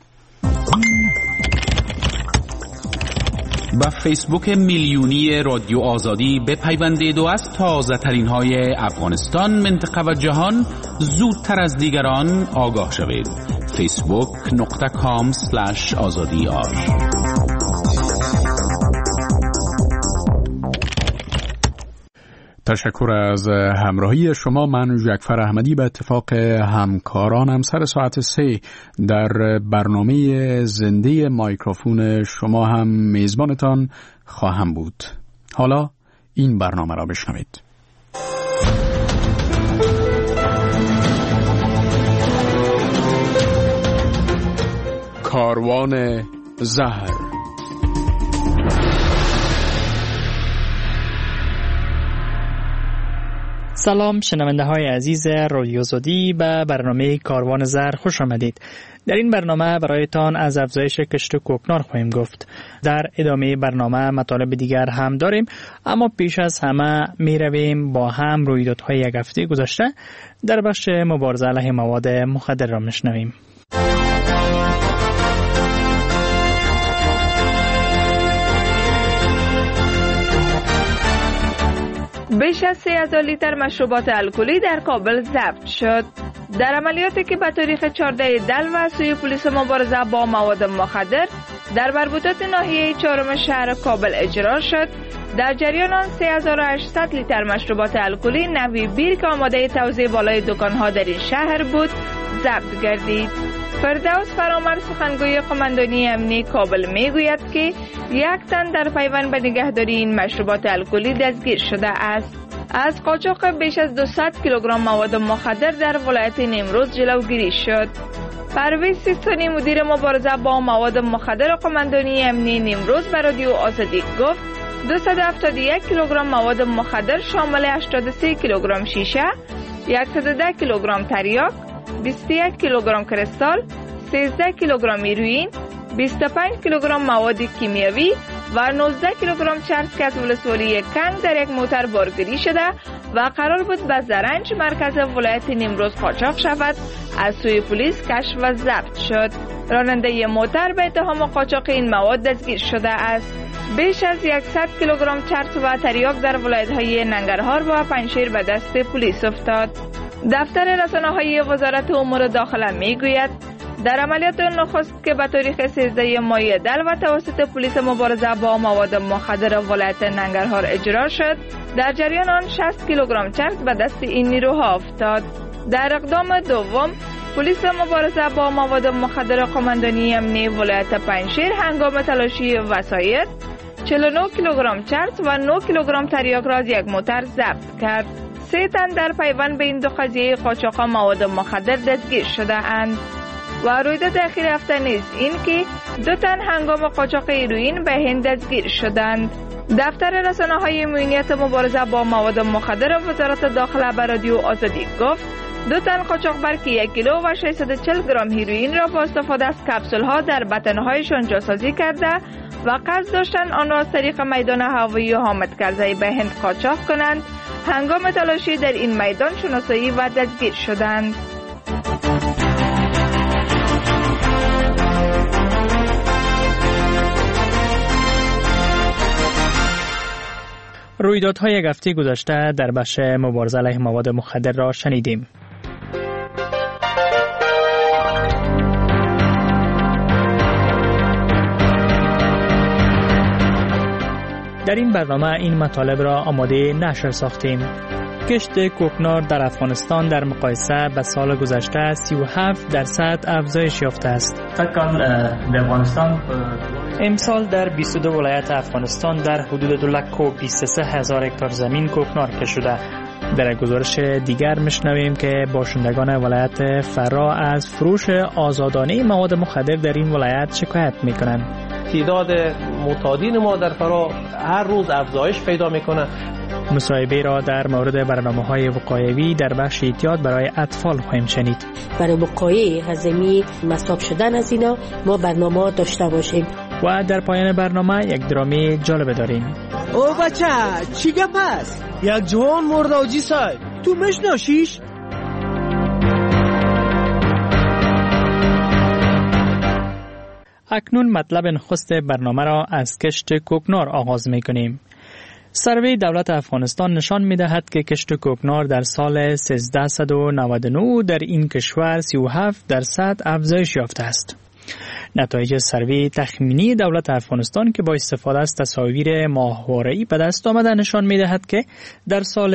S8: با فیسبوک میلیونی رادیو آزادی بپیوندید و از تازه ترین های افغانستان، منطقه و جهان زودتر از دیگران آگاه شوید. facebook.com/azadi.ar.
S2: تشکر از همراهی شما. من جعفر احمدی به اتفاق همکارانم سر ساعت 3 در برنامه زنده مایکروفون شما هم میزبانتان خواهم بود. حالا این برنامه را بشنوید. کاروان زهر.
S9: سلام شنونده های عزیز رادیو آزادی، به برنامه کاروان زهر خوش آمدید. در این برنامه برایتان از افزایش کشت کوکنار خواهیم گفت. در ادامه برنامه مطالب دیگر هم داریم، اما پیش از همه می رویم با هم رویدادهای یک هفته گذشته در بخش مبارزه علیه مواد مخدر را میشنویم.
S11: بیش از 3000 لیتر مشروبات الکلی در کابل ضبط شد. در عملیاتی که به تاریخ 14 دلو از سوی پلیس مبارزه با مواد مخدر در مربوطات ناحیه 4 شهر کابل اجرا شد، در جریان آن 3800 لیتر مشروبات الکلی نوعی بیر که آماده توزیع بالای دکان‌ها در این شهر بود ضبط گردید. فردوس فرامرد سخنگوی قماندانی امنیتی کابل میگوید که 1 تن در پیوند به نگهداری این مشروبات الکلی دستگیر شده است. از قاچاق بیش از 200 کیلوگرم مواد مخدر در ولایت نیمروز جلوگیری شد. پرویز سیستانی مدیر مبارزه با مواد مخدر قماندانی امنیتی نیمروز به رادیو آزادی گفت 271 کیلوگرم مواد مخدر شامل 83 کیلوگرم شیشه، 110 کیلوگرم تریاک، 21 کیلوگرم کریستال، 13 کیلوگرم هیروئین، 25 کیلوگرم مواد کیمیایی و 19 کیلوگرم چرس که از ولسوالی کنگ در یک موتر بارگیری شده و قرار بود به زرنج مرکز ولایت نیمروز قاچاق شود، از سوی پلیس کشف و ضبط شد. راننده موتر به اتهام قاچاق این مواد دستگیر شده است. بیش از 100 کیلوگرم چرس و تریاک در ولایت‌های ننگرهار و پنجشیر به دست پلیس افتاد. دفتر رسانه‌های وزارت امور داخله میگوید در عملیات نخست که به تاریخ 13 ماه دلو توسط پلیس مبارزه با مواد مخدر ولایت ننگرهار اجرا شد، در جریان آن 60 کیلوگرم چرس به دست این نیروها افتاد. در اقدام دوم پلیس مبارزه با مواد مخدر قماندانی امنیتی ولایت پنجشیر هنگام تلاشی وسایط 49 کیلوگرم چرس و 9 کیلوگرم تریاک را از یک موتر ضبط کرد. 3 تن در پیوند به این دو قضیه قاچاق مواد مخدر دستگیر شده اند. و رویداد اخیر هفته نیز این که 2 تن هنگام قاچاق هیروئین به هند دستگیر شدند. دفتر رسانه‌های امنیت مبارزه با مواد مخدر وزارت داخله به رادیو آزادی گفت 2 تن قاچاق برگ 1 کیلو و 640 گرم هیروئین را با استفاده از کپسول‌ها در بطن‌هایشان جاسازی کرده و قصد داشتند آن را از طریق میدان هوایی حامد کرزی به هند قاچاق کنند. هنگام تلاشی در این میدان شناسایی و دستگیر شدند.
S9: رویدادهای یک هفته گذشته در بخش مبارزه علیه مواد مخدر را شنیدیم. در این برنامه این مطالب را آماده نشر ساختیم. کشت کوکنار در افغانستان در مقایسه به سال گذشته 37% افزایش یافته است. امسال در 22 ولایت افغانستان در حدود 223,000 هکتار زمین کوکنار کشته شده. در گزارش دیگر میشنویم که باشندگان ولایت فرا از فروش آزادانه مواد مخدر در این ولایت شکایت میکنند.
S6: تعداد معتادین ما در فرا هر روز افزایش پیدا میکنه.
S9: مصاحبه را در مورد برنامه‌های وقایوی در بخش احتیاط برای اطفال خواهیم شنید.
S12: برای وقایع هضمی مصاب شدن از اینا ما برنامه داشته باشیم.
S9: و در پایان برنامه یک درامه جالب داریم.
S21: او بچه چی گپ است؟ یک جوان مرد آجی سای تو مشناسیش؟
S9: اکنون مطلب نخست برنامه را از کشت کوکنار آغاز می‌کنیم. سروی دولت افغانستان نشان می‌دهد که کشت کوکنار در سال 1399 در این کشور 37% افزایش یافته است. نتایج سروی تخمینی دولت افغانستان که با استفاده از تصاویر ماهواره‌ای به دست آمده نشان می‌دهد که در سال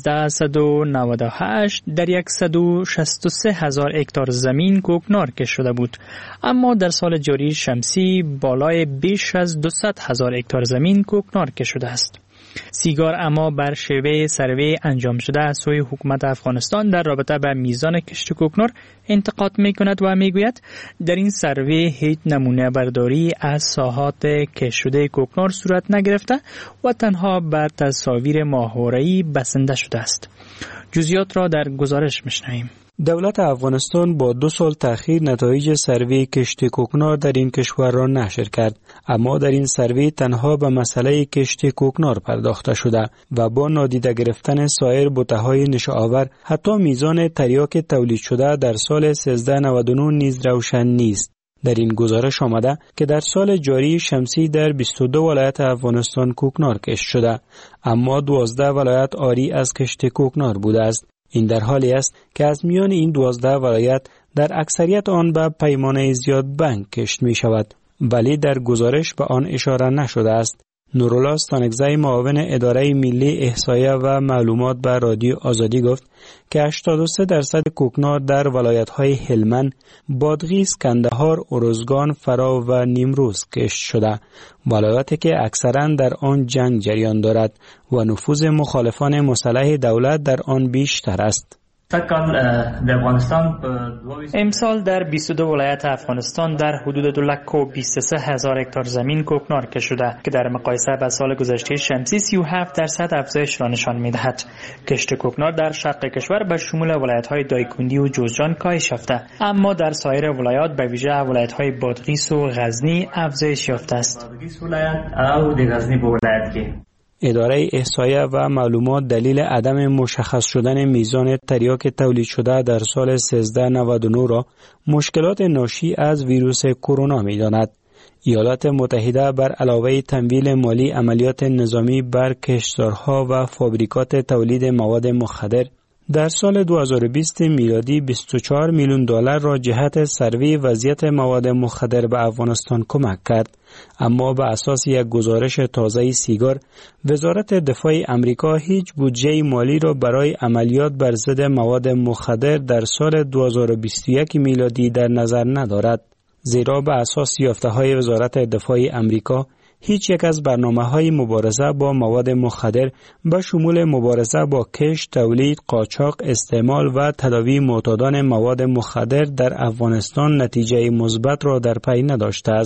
S9: 1398 در 163,000 هکتار زمین کوکنار کشته شده بود، اما در سال جاری شمسی بالای بیش از 200,000 هکتار زمین کوکنار کشته شده است. سیگار اما بر شیوه سروی انجام شده از سوی حکومت افغانستان در رابطه با میزان کشت کوکنار انتقاد می‌کند و می‌گوید در این سروی هیچ نمونه برداری از ساحات کشت شده کوکنار صورت نگرفته و تنها بر تصاویر ماهواره‌ای بسنده شده است. جزئیات را در گزارش می‌شنویم.
S14: دولت افغانستان با 2 سال تأخیر نتایج سروی کشت کوکنار در این کشور را نشر کرد، اما در این سروی تنها به مسئله کشت کوکنار پرداخته شده و با نادیده گرفتن سایر بوته‌های نشه‌آور حتی میزان تریاک تولید شده در سال 1399 نیز روشن نیست. در این گزارش آمده که در سال جاری شمسی در 22 ولایت افغانستان کوکنار کشت شده، اما 12 ولایت عاری از کشت کوکنار بوده است. این در حالی است که از میان این 12 ولایت در اکثریت آن به پیمانه زیاد بنک کشت می شود، ولی در گزارش به آن اشاره نشده است. نورالله ستانکزی معاون اداره ملی احصایه و معلومات به رادیو آزادی گفت که 83% کوکنار در ولایت‌های هلمند، بادغیس، کندهار، ارزگان، فرا و نیمروز کشت شده، ولایاتی که اکثراً در آن جنگ جریان دارد و نفوذ مخالفان مسلح دولت در آن بیشتر است.
S9: امسال در 22 ولایت افغانستان در حدود 223,000 هکتار زمین کوکنار کشته شده که در مقایسه با سال گذشته شمسی 37% افزایش را نشان می‌دهد. کشت کوکنار در شرق کشور به شمول ولایت‌های دایکندی و جوزجان کاهش یافته، اما در سایر ولایات به ویژه ولایت‌های بادغیس و غزنی افزایش یافته است.
S14: اداره احصایه و معلومات دلیل عدم مشخص شدن میزان تریاک تولید شده در سال 1399 را مشکلات ناشی از ویروس کرونا می‌داند. ایالات متحده بر علاوه تمویل مالی عملیات نظامی بر کشتزارها و فابریکات تولید مواد مخدر در سال 2020 میلادی 24 میلیون دلار را جهت سروی وضعیت مواد مخدر به افغانستان کمک کرد، اما به اساس یک گزارش تازه سیگار، وزارت دفاع امریکا هیچ بودجه مالی را برای عملیات بر ضد مواد مخدر در سال 2021 میلادی در نظر ندارد، زیرا به اساس یافته‌های وزارت دفاع امریکا هیچ یک از برنامه‌های مبارزه با مواد مخدر به شمول مبارزه با کشت، تولید، قاچاق، استعمال و تداوی معتادان مواد مخدر در افغانستان نتیجه مثبت را در پی نداشته است.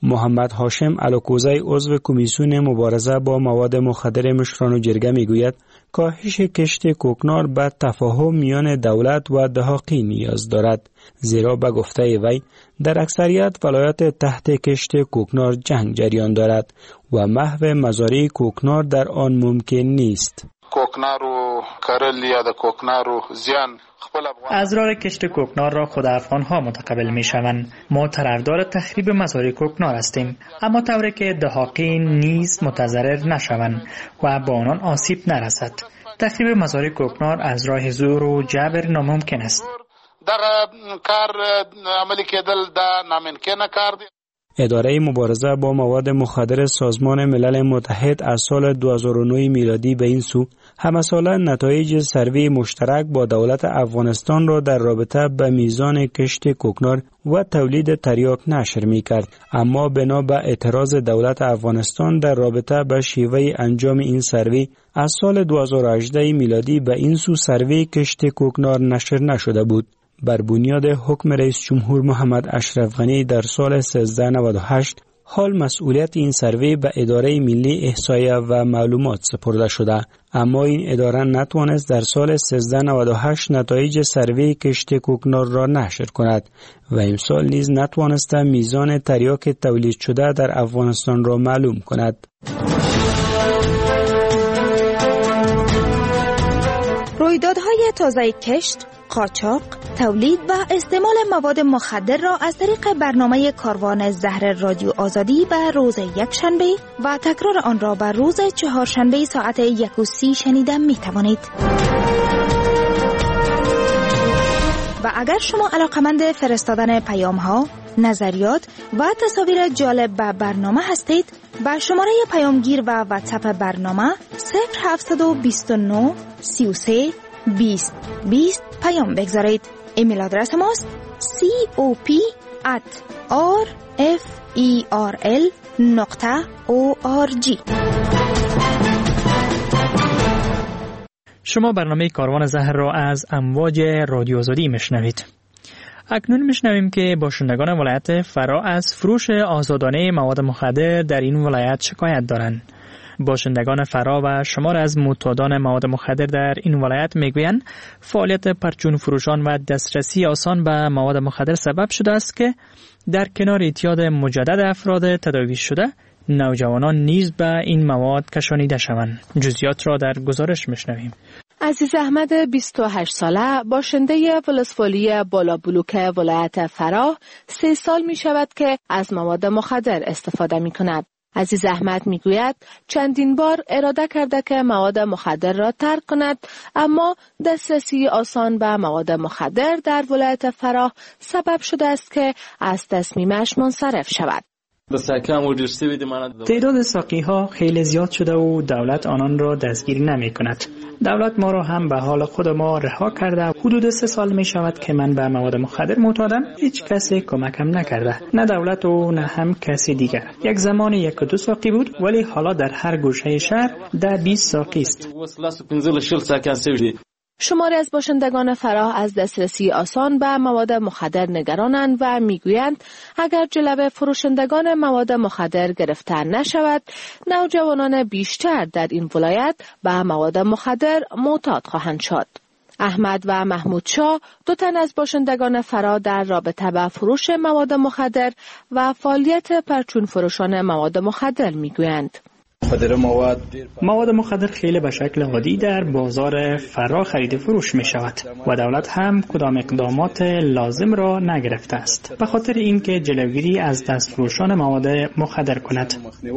S14: محمد هاشم الوکوزی عضو کمیسیون مبارزه با مواد مخدر مشران و جرگه میگوید کاهش کشت کوکنار به تفاهم میان دولت و دهاقی نیاز دارد، زیرا به گفته وی در اکثریت ولایات تحت کشت کوکنار جنگ جریان دارد و محو مزارع کوکنار در آن ممکن نیست.
S19: کوکنار و کرل یا د کوکنار و زیان
S9: ازرار کشت کوکنار را خود افغان ها متقبل می شوند. ما طرفدار تخریب مزارع کوکنار هستیم، اما طوری که دهاقین نیز متضرر نشوند و با آنان آسیب نرسد. تخریب مزارع کوکنار از راه زور و جبر ناممکن است.
S19: در کار عملی کېدل دا ناممکن کار دی.
S14: اداره مبارزه با مواد مخدر سازمان ملل متحد از سال 2009 میلادی به این سو همساله نتایج سروی مشترک با دولت افغانستان را در رابطه به میزان کشت کوکنار و تولید تریاک نشر می کرد، اما بنا به اعتراض دولت افغانستان در رابطه به شیوه انجام این سروی از سال 2018 میلادی به این سو سروی کشت کوکنار نشر نشده بود. بر بنیاد حکم رئیس جمهور محمد اشرف غنی در سال 1398 حال مسئولیت این سروی به اداره ملی احصایه و معلومات سپرده شده، اما این اداره نتوانست در سال 1398 نتایج سروی کشت کوکنار را نشر کند و امسال نیز نتوانسته میزان تریاک تولید شده در افغانستان را معلوم کند.
S15: رویدادهای تازه کشت، قاچاق، تولید و استعمال مواد مخدر را از طریق برنامه کاروان زهر رادیو آزادی به روز یکشنبه و تکرار آن را به روز چهارشنبه ساعت 1:30 شنیده می توانید. و اگر شما علاقمند فرستادن پیام ها، نظریات و تصاویر جالب به برنامه هستید، با شماره پیامگیر و واتساپ برنامه 0729 33 20 20 پیام بگذارید. ایمیل آدرس ماست cop@rferl.org.
S9: شما برنامه کاروان زهر را از امواج رادیو آزادی میشنوید. اکنون میشنویم که باشندگان ولایت فرا از فروش آزادانه مواد مخدر در این ولایت شکایت دارند. باشندگان فرا و شمار از معتادان مواد مخدر در این ولایت میگویند فعالیت پرچون فروشان و دسترسی آسان به مواد مخدر سبب شده است که در کنار اعتیاد مجدد افراد تداوی شده، نوجوانان نیز به این مواد کشانیده شوند. جزئیات را در گزارش میشنویم.
S11: عزیز احمد 28 ساله باشنده ولسوالی بالا بلوک ولایت فرا 3 سال می شود که از مواد مخدر استفاده می کند. عزیز احمد می گوید چندین بار اراده کرده که مواد مخدر را ترک کند، اما دسترسی آسان به مواد مخدر در ولایت فرا سبب شده است که از تصمیمش منصرف شود.
S9: تعداد ساقی ها خیلی زیاد شده و دولت آنان را دستگیر نمی کند. دولت ما را هم به حال خود ما رها کرده. حدود 3 سال می شود که من به مواد مخدر معتادم. هیچ کسی کمکم نکرده، نه دولت و نه هم کسی دیگر. یک زمان 1-2 ساقی بود، ولی حالا در هر گوشه شهر 10-20 ساقی است.
S11: شماری از باشندگان فراه از دسترسی آسان به مواد مخدر نگرانند و میگویند اگر جلوه فروشندگان مواد مخدر گرفته نشود، نوجوانان بیشتر در این ولایت به مواد مخدر معتاد خواهند شد. احمد و محمود شاه 2 تن از باشندگان فراه در رابطه با فروش مواد مخدر و فعالیت پرچون فروشان مواد مخدر میگویند.
S9: مواد مخدر خیلی به شکل عادی در بازار فرا خرید فروش می شود و دولت هم کدام اقدامات لازم را نگرفته است به خاطر اینکه جلوگیری از دستفروشان مواد مخدر کند.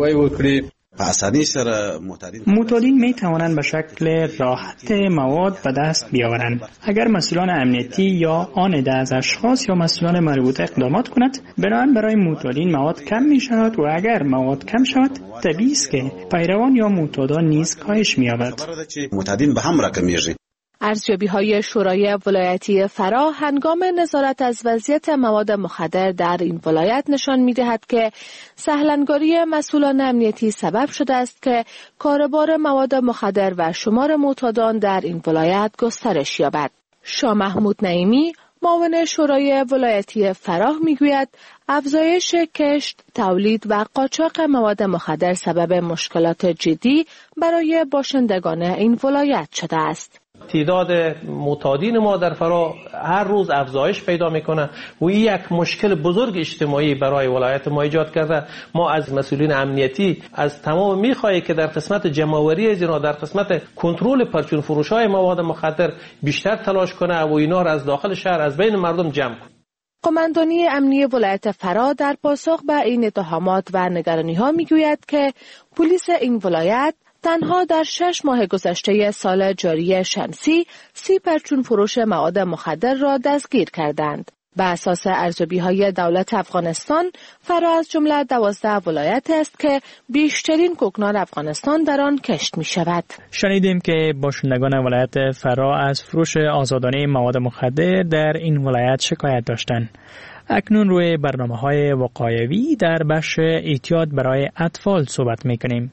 S9: معتادین می توانند به شکل راحت مواد به دست بیاورند. اگر مسئولان امنیتی یا آن عده از اشخاص یا مسئولان مربوطه اقدامات کند، بنابراین برای معتادین مواد کم می شود و اگر مواد کم شود، طبیعی است که پیروان یا معتادان نیز کاهش می یابد.
S17: معتادین به هم رقمیږي.
S11: ارزیابی‌های شورای ولایتی فرا هنگام نظارت از وضعیت مواد مخدر در این ولایت نشان می‌دهد که سهلنگاری مسئولان امنیتی سبب شده است که کاربار مواد مخدر و شمار معتادان در این ولایت گسترش یابد. شاه محمود نعیمی،
S1: معاون شورای ولایتی فراه میگوید افزایش کشت، تولید و قاچاق مواد مخدر سبب مشکلات جدی برای باشندگان این ولایت شده است.
S6: تعداد معتادین ما در فرا هر روز افزایش پیدا میکنه و این یک مشکل بزرگ اجتماعی برای ولایت ما ایجاد کرده. ما از مسئولین امنیتی از تمام میخواهیم که در قسمت جمع‌آوری از اینا، در قسمت کنترل پرچون فروش‌های مواد مخدر بیشتر تلاش کنه و اینا را از داخل شهر از بین مردم جمع کنه.
S1: قماندانی امنیتی ولایت فرا در پاسخ به این اتهامات و نگرانی‌ها میگوید که پلیس این ولایت تنها در 6 ماه گذشته سال جاری شمسی 30 پرچون فروش مواد مخدر را دستگیر کردند. بر اساس ارزیابی‌های دولت افغانستان، فرا از جمله 12 ولایت است که بیشترین کوکنار افغانستان در آن کشت می‌شود.
S9: شنیدیم که باشندگان ولایت فرا از فروش آزادانه مواد مخدر در این ولایت شکایت داشتند. اکنون روی برنامه‌های وقایوی در بخش احتیاط برای اطفال صحبت می‌کنیم.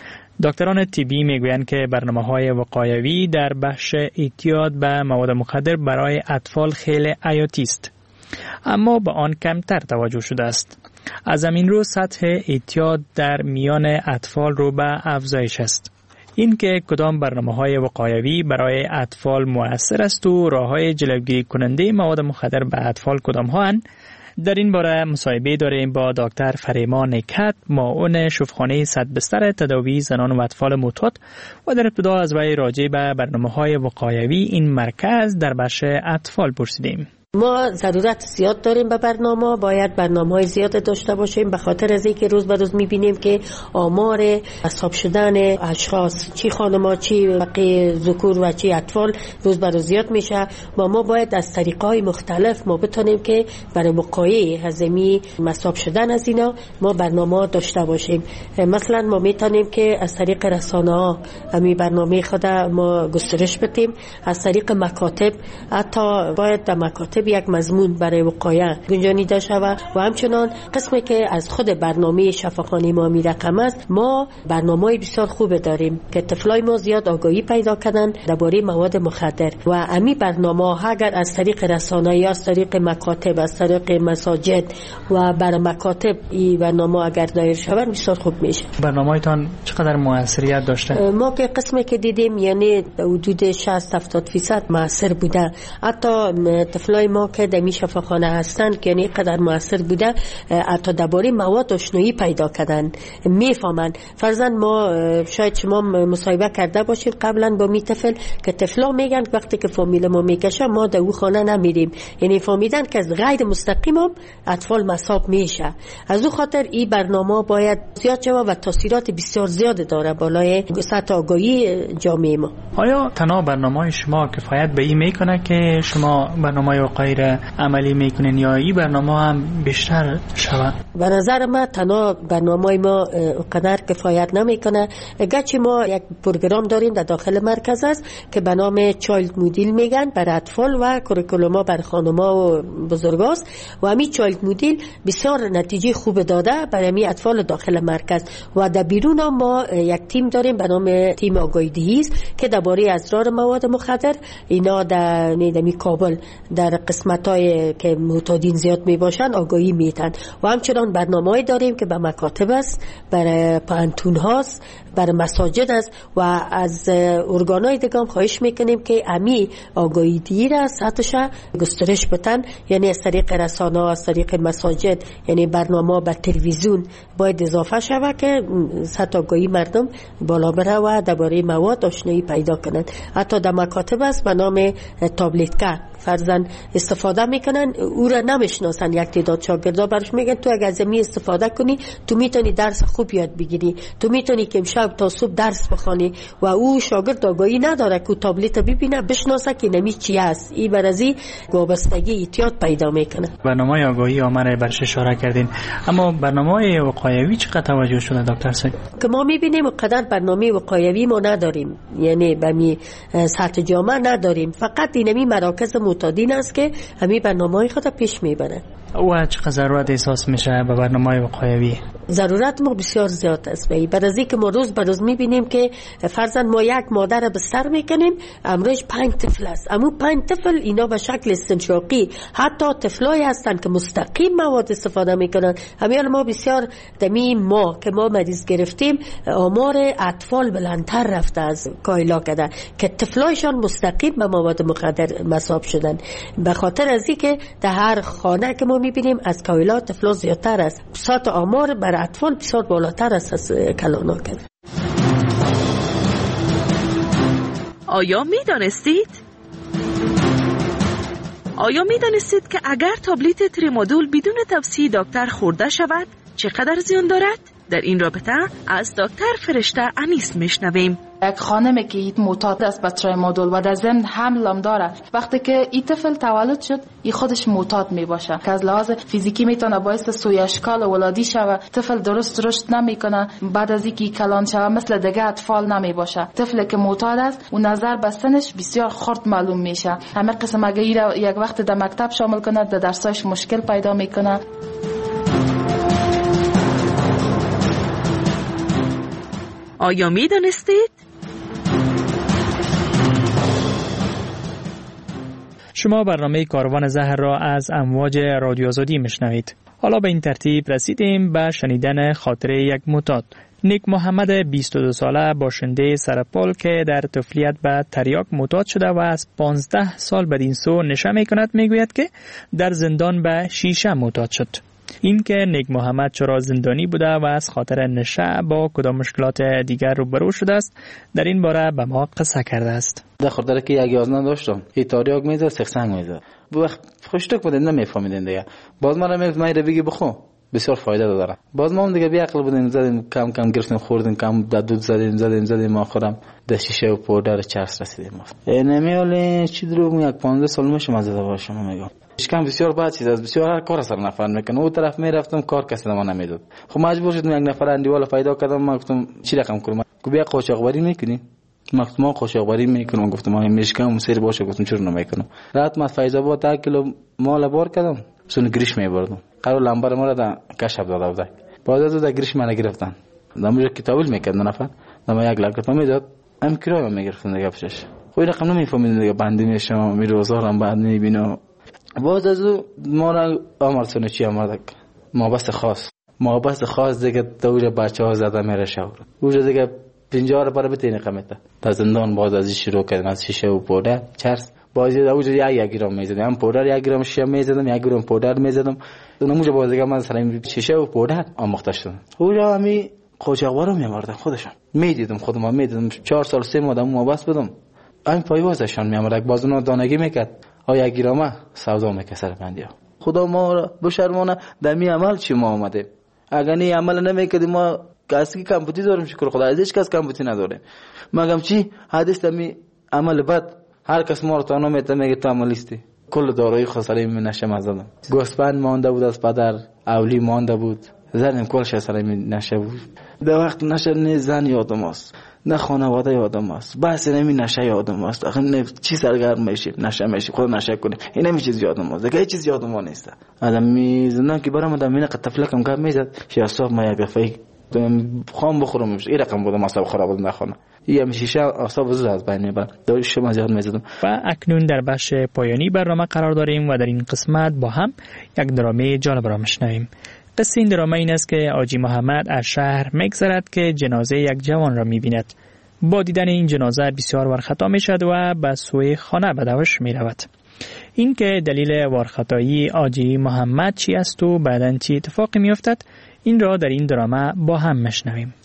S9: دکتران طبی میگویند که برنامه‌های وقایوی در بخش احتیاط به مواد مخدر برای اطفال خیلی حیاتی است، اما به آن کمتر توجه شده است. از همین رو سطح احتیاط در میان اطفال رو به افزایش است. این که کدام برنامه‌های وقایوی برای اطفال مؤثر است و راه‌های جلوگیری کننده مواد مخدر به اطفال کدام هستند، در این باره مصاحبه داریم با دکتر فریما نکهت، معاون شفاخانه صدبستر تداوی زنان و اطفال معتاد، و در ابتدا از وی راجع به برنامه‌های وقایوی این مرکز در بخش اطفال پرسیدیم.
S12: ما ضرورت زیاد داریم به برنامه، باید برنامه‌های زیاد داشته باشیم، به خاطر از اینکه روز به روز می‌بینیم که آمار اصاب شدن اشخاص، چی خانم‌ها چی بقیه ذکور و چی اطفال روز به روز زیاد میشه و ما باید از طریق‌های مختلف ما بتونیم که برای وقایع هضمی مصاب شدن از اینا ما برنامه داشته باشیم. مثلا ما میتونیم که از طریق رسانه‌ها همین برنامه خود ما گسترش بدیم، از طریق مکاتب، حتی باید در مکاتب یک مضمون برای وقایع گنجانیده شود و همچنان قسمی که از خود برنامه شفاخانه ما میرقم است، ما برنامه‌ای بسیار خوب داریم که طفلای ما زیاد آگاهی پیدا کردن درباره مواد مخدر و همین برنامه اگر از طریق رسانه یا از طریق مکاتب، از طریق مساجد و بر مکاتب این برنامه اگر دایر شود بسیار خوب میشه.
S9: برنامه‌تان چقدر موثریت داشته؟
S12: ما که قسمی که دیدیم یعنی حدود 60-70% موثر بوده. حتی طفلای ما که در شفاخانه هستن که یعنی قدر موثر بوده، حتی درباره مواد آشنایی پیدا کردن، میفهمن. فرضاً ما شاید شما مصاحبه کرده باشید قبلا با می طفل که طفلا میگن وقتی که فامیل ما میکشه ما در او خانه نمیریم، یعنی فهمیدن که از غیر مستقیم هم اطفال مصاب میشه. از او خاطر این برنامه باید زیاد شود و تاثیرات بسیار زیاد داره بالای سطح آگاهی جامعه ما.
S9: آیا تنها برنامه شما کفایت به این میکنه که شما برنامه وقایع عملی میکنین یا این برنامه هم بیشتر شود؟
S12: به نظر من تنها برنامه ما قدر کفایت نمیکنه. گرچه ما یک پروگرام داریم در داخل مرکز است که به نام چایلد مدل میگن برای اطفال و کوریکولوما برای خانم‌ها و بزرگاست و همین چایلد مدل بسیار نتیجه خوب داده برای همین اطفال داخل مرکز. و در بیرون هم ما یک تیم داریم به نام تیم آگاهی دهی که درباره اسرار مواد مخدر اینا در کابل در قسمت‌های که معتادین زیاد میباشن آگاهی میتن و همچنان برنامه‌ای داریم که به مکاتب است، برای پانتون هاست، برای مساجد است و از ارگان‌های دیگه هم خواهش میکنیم که امی آگاهی دهی را سطحش گسترش بدن، یعنی از طریق رسانه‌ها، از طریق مساجد، یعنی برنامه به تلویزیون باید اضافه شود که سطح آگاهی مردم بالا بره و درباره مواد آشنایی پیدا کنند. حتی در مکاتب است به نام تابلت که فرزن استفاده میکنن، او را نمیشناسن. یک تعداد شاگردا برش میگن تو اگه از می استفاده کنی تو میتونی درس خوب یاد بگیری، تو میتونی که امشب تا صبح درس بخوانی و او شاگرد آگاهی نداره که تابلت ببینه بشناسه که نمی چی است. این برازی وابستگی احتیاط پیدا میکنه.
S9: برنامه آگاهی آمره برش اشاره کردین، اما برنامه وقایوی چقدر توجه شده دکتر صاحب؟
S12: که ما میبینیم قدر برنامه وقایوی ما نداریم، یعنی به می سطح جامعه نداریم، فقط اینمی مراکز معتادین است که همین برنامه‌های خود پیش میبرن.
S9: و چقدر ضرورت احساس میشه به برنامه وقایوی؟
S12: ضرورت ما بسیار زیاد است. بعد از اینکه ما روز به روز میبینیم که فرضاً ما یک مادر را بستر میکنیم، امروز 5 طفل است. اما 5 طفل اینا به شکل استنشاقی، حتی طفلای هستند که مستقیم مواد استفاده میکنن. همین ما بسیار دمی ما که ما مریض گرفتیم، آمار اطفال بلندتر رفته از کایلا کده که طفلایشان مستقیم به مواد مخدر مصاب شدن. به خاطر از اینکه در هر خانه که ما میبینیم از کایلا طفلا زیادتر است. بساط آمار بر اطفال بسیار بالاتر است از کلانا کده.
S3: آیا میدانستید که اگر تابلت تریمادول بدون توصیه دکتر خورده شود چقدر زیان دارد؟ در این رابطه از دکتر فرشته انیس میشنویم.
S4: یک خانمی که ایت معتاد است به تریمادول و در ضمن حمل هم داره، وقتی که این طفل تولد شد این خودش معتاد می باشه که از لحاظ فیزیکی میتونه باعث سوی اشکال ولادی شوه. طفل درست رشد نمیکنه، بعد از اینکه کلان شوه مثل دیگه اطفال نمی باشه. طفلی که معتاد است و نظر به سنش بسیار خرد معلوم میشه. همه قسم اگه یک وقت در مکتب شامل کنه در درسایش مشکل پیدا میکنه.
S3: آیا می دانستید؟
S9: شما برنامه کاروان زهر را از امواج رادیو آزادی میشنوید. حالا به این ترتیب رسیدیم به شنیدن خاطره یک معتاد. نیک محمد 22 ساله باشنده سرپل که در طفولیت به تریاک معتاد شده و از 15 سال بدین سو نشه میکند میگوید که در زندان به شیشه معتاد شد. این که نیک محمد چرا زندانی بوده و از خاطر نشه با کدام مشکلات دیگر روبرو شده است در این باره به ما قصه کرده است.
S18: در خاطر که یک یازنه داشتم ای تاریاک میزد سخسنگ میزد وقت خوشتک بودن نمیفهمیدن دیگه. باز من میگفت من بگی بخو بسیار فایده داره. باز ما هم دیگه بی عقل بودیم زدیم کم کم گرفتیم خوردیم کم دود زدیم آخرام در شیشه و پودر چرس رسیدیم. نمیاله چی درو یک 15 سال میشه مزه باشم میگم. اشکم بسیار بد چیز است، بسیار هر کار سر نفر میکنه. اون طرف میرفتم کار کسی ما نمیداد. خب مجبور شدم یک نفر اندیوالا پیدا کردم. من گفتم چی رقم کنم؟ گفت بیا قاچاقبری میکنی؟ ما قاچاقبری میکنم. گفتم ما میشکم سر باشه. گفتم چرا نمیکنم؟ رات ما فیض آباد 1 کیلو مال بار کردم. سون گریش میبردم. قرار لمبر ما را کشف داده بود. بعد از اون گریش من گرفتن. نموش کتابل میکرد نفر. نما یک لاک میداد. ام کرایه میگرفتن دیگه پیشش. خو رقم نمیفهمیدن دیگه بندی میشم میروزارم بعد میبینم. باز از ما را آمرسونه چی آمردک ما بس خاص دیگه دوجه بچه ها زده میره شور اوجه دیگه 50 برای بتینه قمیته تا زندان. باز از شروع کردن از شیشه و پودر چرس. باز اوجه یک گرام میزدم هم پودر 1 گرام شیشه میزدم 1 گرام پودر میزدم. نموجه باز دیگه من سر شیشه و پودر آموخته شدم. اوجه همی قاچاقبرا میامردن خودشون میدیدم خودم میدیدم 4 سال 3 ماه ما بس بدم این پایوازشان میامردک. باز اون دانگی میکرد آیا گیرامه سودا میکنه سر بندیا. خدا ما را بشرمانه دمی عمل چی ما آمده. اگر نی عمل نمیکردیم ما کسی کمبودی داریم شکر خدا از هیچ کس کمبودی نداریم. مگم چی حدیث دمی عمل بد هر کس ما رو تا نمیته میگه تو عملیستی. کل داروی خساره می نشه مزدم. گوسفند مانده بود از پدر اولی مانده بود. زنم کلش سر می نشه بود. در وقت نشه نه زن یادم است نه خانواده یادم است. بس نمی نشه یادم است. آخه نه چی سرگرم میشیم نشه میشیم خود نشه کنیم. این نمی چیز یادم است. دیگه هیچ چیز یادم نیست. آدم میزنن که برام آدم اینه تفلکم گپ میزد. شیا صاحب ما یک دفعه خام بخورم میشه. این رقم بودم اصلا خراب بود نخونه. این میشه اصلا زود از بین میبرم. داریش ما زیاد میزدم.
S9: و اکنون در بخش پایانی برنامه قرار داریم و در این قسمت با هم یک درامه جالب را میشنویم. قصه این درامه این است که آجی محمد از شهر میگذرد که جنازه یک جوان را میبیند. با دیدن این جنازه بسیار ورخطا میشد و به سوی خانه بدوش میرود. این که دلیل ورخطایی آجی محمد چی است و بعداً چی اتفاقی میافتد این را در این درامه با هم میشنویم.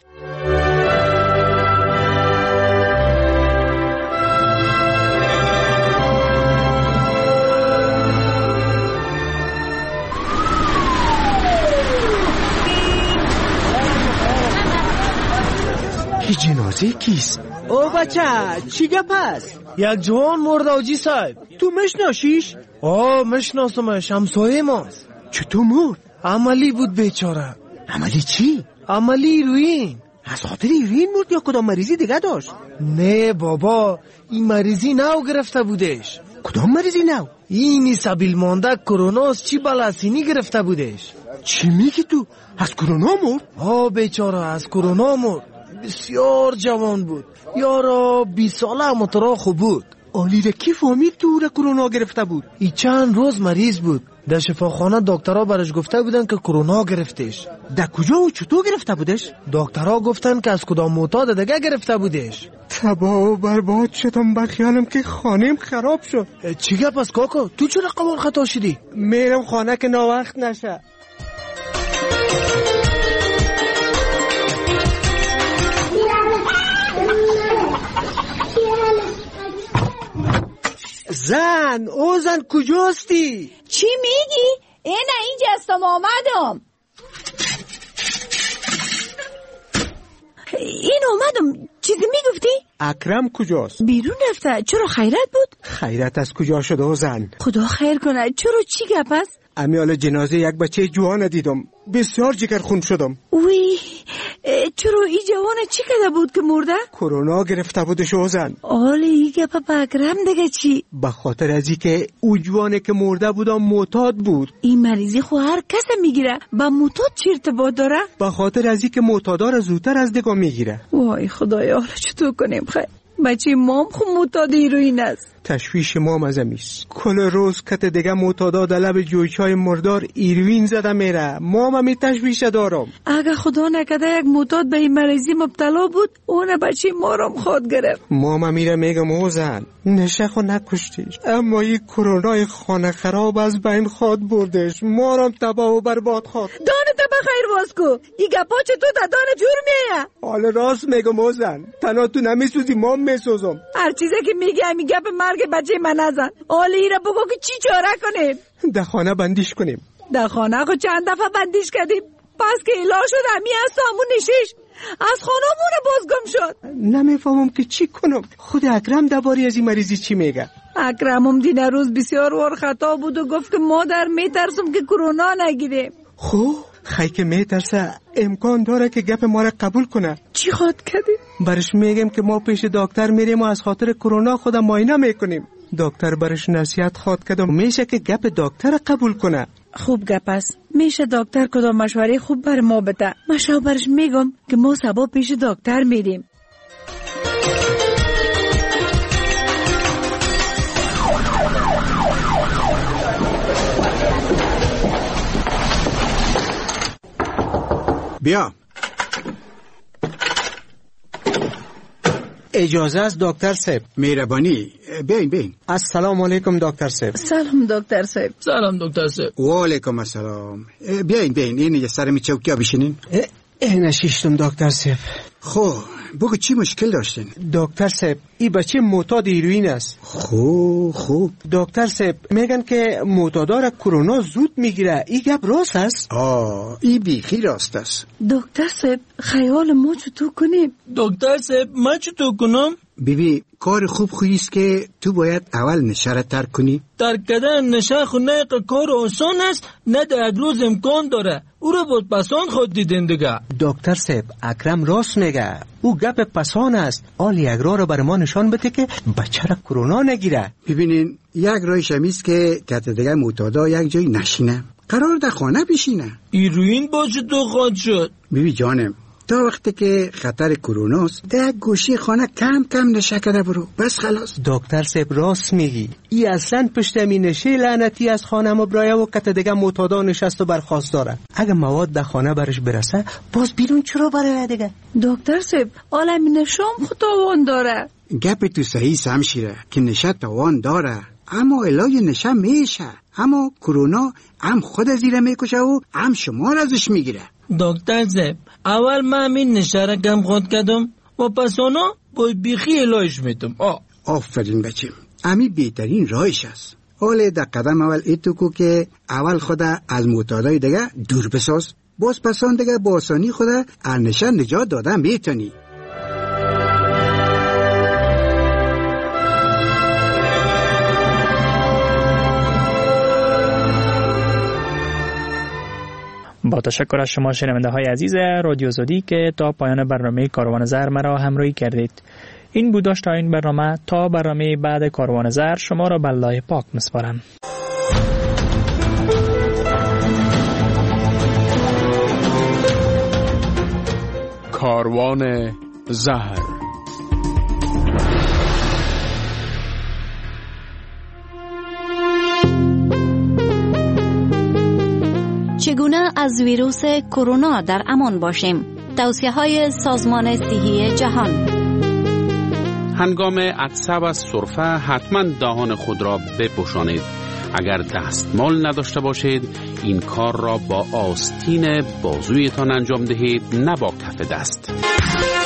S21: جنازه کیست؟ او بچه چی گپ است؟ یک جوان مرده آجی صاحب. تو مشناسیش؟ مشناسمش همسایه ماست. چطور مرد؟ عملی بود بیچاره. عملی چی؟ عملی هیروئین. از خاطر هیروئین مرد یا کدام مریضی دیگه داشت؟ نه بابا این مریضی نو گرفته بودش. کدام مریضی نو؟ اینی سبیل مانده کروناست. چی بلاسینی گرفته بودش؟ چی میگی تو؟ از کرونا مرد؟ بیچاره از کرونا مرد. بسیار جوان بود. یارا 20 ساله اما ترا خوب بود. آلی را کی فهمید که او را کرونا گرفته بود؟ ای چند روز مریض بود. در شفاخانه دکترها برش گفته بودن که کرونا گرفتش. در کجا و چطور گرفته بودش؟ دکترها گفتن که از کدام معتاد دیگه گرفته بودش. تباه و برباد شدم. بخیالم که خانم خراب شد. چی گپ است کاکا؟ تو چرا قبول خطا شدی؟ میرم خانه که ناوقت نشه. زن، او زن کجاستی؟
S7: چی میگی؟ اینجا هستم آمدم. اومدم. چیزی میگفتی؟
S21: اکرم کجاست؟
S7: بیرون رفته. چرا خیرت بود؟
S21: خیرت از کجا شده او زن؟
S7: خدا خیر کنه. چرا چی گپ است؟
S21: امیال جنازه یک بچه جوان دیدم. بسیار جگرخون شدم.
S7: وی چرا این جوان چی کرده بود که مرده؟
S21: کرونا گرفته بودش او زن.
S7: آله این گپ اکرم دیگه چی؟
S21: به خاطر ازی که او جوانه که مرده بود معتاد بود.
S7: این مریضی خو هر کس میگیره. با معتاد چی ارتباط داره؟
S21: به خاطر ازی که معتادا را زودتر از دیگه میگیره.
S7: وای خدایا، حالا چطور کنیم؟ خیر بچه مام خو معتاد هیروئین است.
S21: تشویش مام از امیست. کل روز کت دیگه معتادا در لب جویچای مردار هیروئین زده میره. مام همی تشویش دارم.
S7: اگه خدا نکده یک معتاد به این مریضی مبتلا بود، اون بچه مارم خود گرفت.
S21: مام میره میگم او زن نشه خو نکشتیش، اما این کرونای خانه خراب از بین خود بردش. مارم تباه و برباد خود.
S7: دانه تبا خیر باز کو. این گپا چطور تا دانه جور میه؟
S21: حالا راست میگم او زن. تنها تو نمیسوزی مام میسوزم.
S7: هر چیزی که میگه همی گپ مرگ بچه من نزن. حالا ایره بگو که چی چاره کنیم؟
S21: در خانه بندیش کنیم.
S7: در خانه خو چند دفعه بندیش کردیم. پس که ایلا شد همی از سامون نشیش از خانمون بازگم شد.
S21: نمیفهمم که چی کنم. خود اکرم درباره از این مریضی چی میگه؟
S7: اکرمم دین روز بسیار وار خطا بود و گفت که مادر میترسم که کرونا نگیره.
S21: خب خی که میترسه امکان داره که گپ ما را قبول کنه.
S7: چی خواد کردی؟
S21: برش میگم که ما پیش دکتر میریم و از خاطر کرونا خودم معاینه میکنیم. دکتر برش نصیحت خواد کرد و میشه که گپ دکتر قبول کنه.
S7: خوب گپ است. میشه دکتر کدام مشوره خوب بر ما بده. مشاو برش میگم که ما سبا پیش دکتر میریم.
S5: بیا.
S21: اجازه است دکتر صاحب؟
S5: مهربانی بیاین.
S21: السلام علیکم دکتر صاحب.
S7: سلام دکتر صاحب.
S21: سلام دکتر صاحب.
S5: و علیکم السلام. بیاین اینجا سرمی چوکیا بشینین.
S21: نشیشتم دکتر صاحب.
S5: خب بگو چی مشکل داشتین؟
S21: دکتر صاحب این بچه معتاد هیروئین است.
S5: خوب
S21: دکتر صاحب میگن که معتادا را کرونا زود میگیره. این گپ راست است؟
S5: این بیخی راست است.
S7: دکتر صاحب خیال ما چطور کنیم؟
S21: دکتر صاحب ما چطور کنم؟
S5: بیبی کار خوب خویست که تو باید اول نشه را ترک کنی.
S21: ترک کردن نشه خو نه کار آسان است نه در یک روز امکان داره. او را بود پسان خود دیدن دیگه. دکتر صاحب اکرم راست میگه. او گپ پسان است. آل یک راه رو بر ما نشان بده که بچه را کرونا نگیره.
S5: ببینین یک راهش همیست که کت دیگه معتادا یک جای نشینه، قرار در خانه بشینه.
S21: هیروئین باشه تو خود شد.
S5: بیبی جانم تا وقتی که خطر کروناست در گوشی خانه کم نشه کرده برو بس خلاص.
S21: دکتر صاحب راست میگی. ای اصلا پشت می نشه لعنتی از خانه مبرایه و کت دیگه معتادا نشست و برخواست داره. اگه مواد در خانه برش برسه باز بیرون چرا برای دیگه؟
S7: دکتر صاحب عالم نشام خطاوان داره.
S5: گپ تو صحیح سمشیره که نشه توان داره، اما علاج نشه میشه. اما کرونا هم خود زیره میکشه و هم شما را ازش میگیره.
S21: دکتر صاحب اول من همین نشه را کم خود کردم و پس اونا باید بیخی علاج میتم.
S5: آفرین بچیم، امی بهترین راهش است. حالا در قدم اول ایتو کو که اول خدا از معتادای دیگه دور بساز، باز پسان دیگه با آسانی خدا از نشه نجات دادن میتونی.
S9: با تشکر از شما شنونده های عزیز رادیو زودی که تا پایان برنامه کاروان زر مرا همراهی کردید. این بود داشت این برنامه. تا برنامه بعد کاروان زر شما را به الله پاک میسپارم.
S2: کاروان زهر.
S10: چگونه از ویروس کرونا در امان باشیم؟ توصیه‌های سازمان صحی جهان.
S8: هنگام عطسه و سرفه حتما دهان خود را بپوشانید. اگر دستمال نداشته باشید این کار را با آستین بازویتان انجام دهید، نه با کف دست.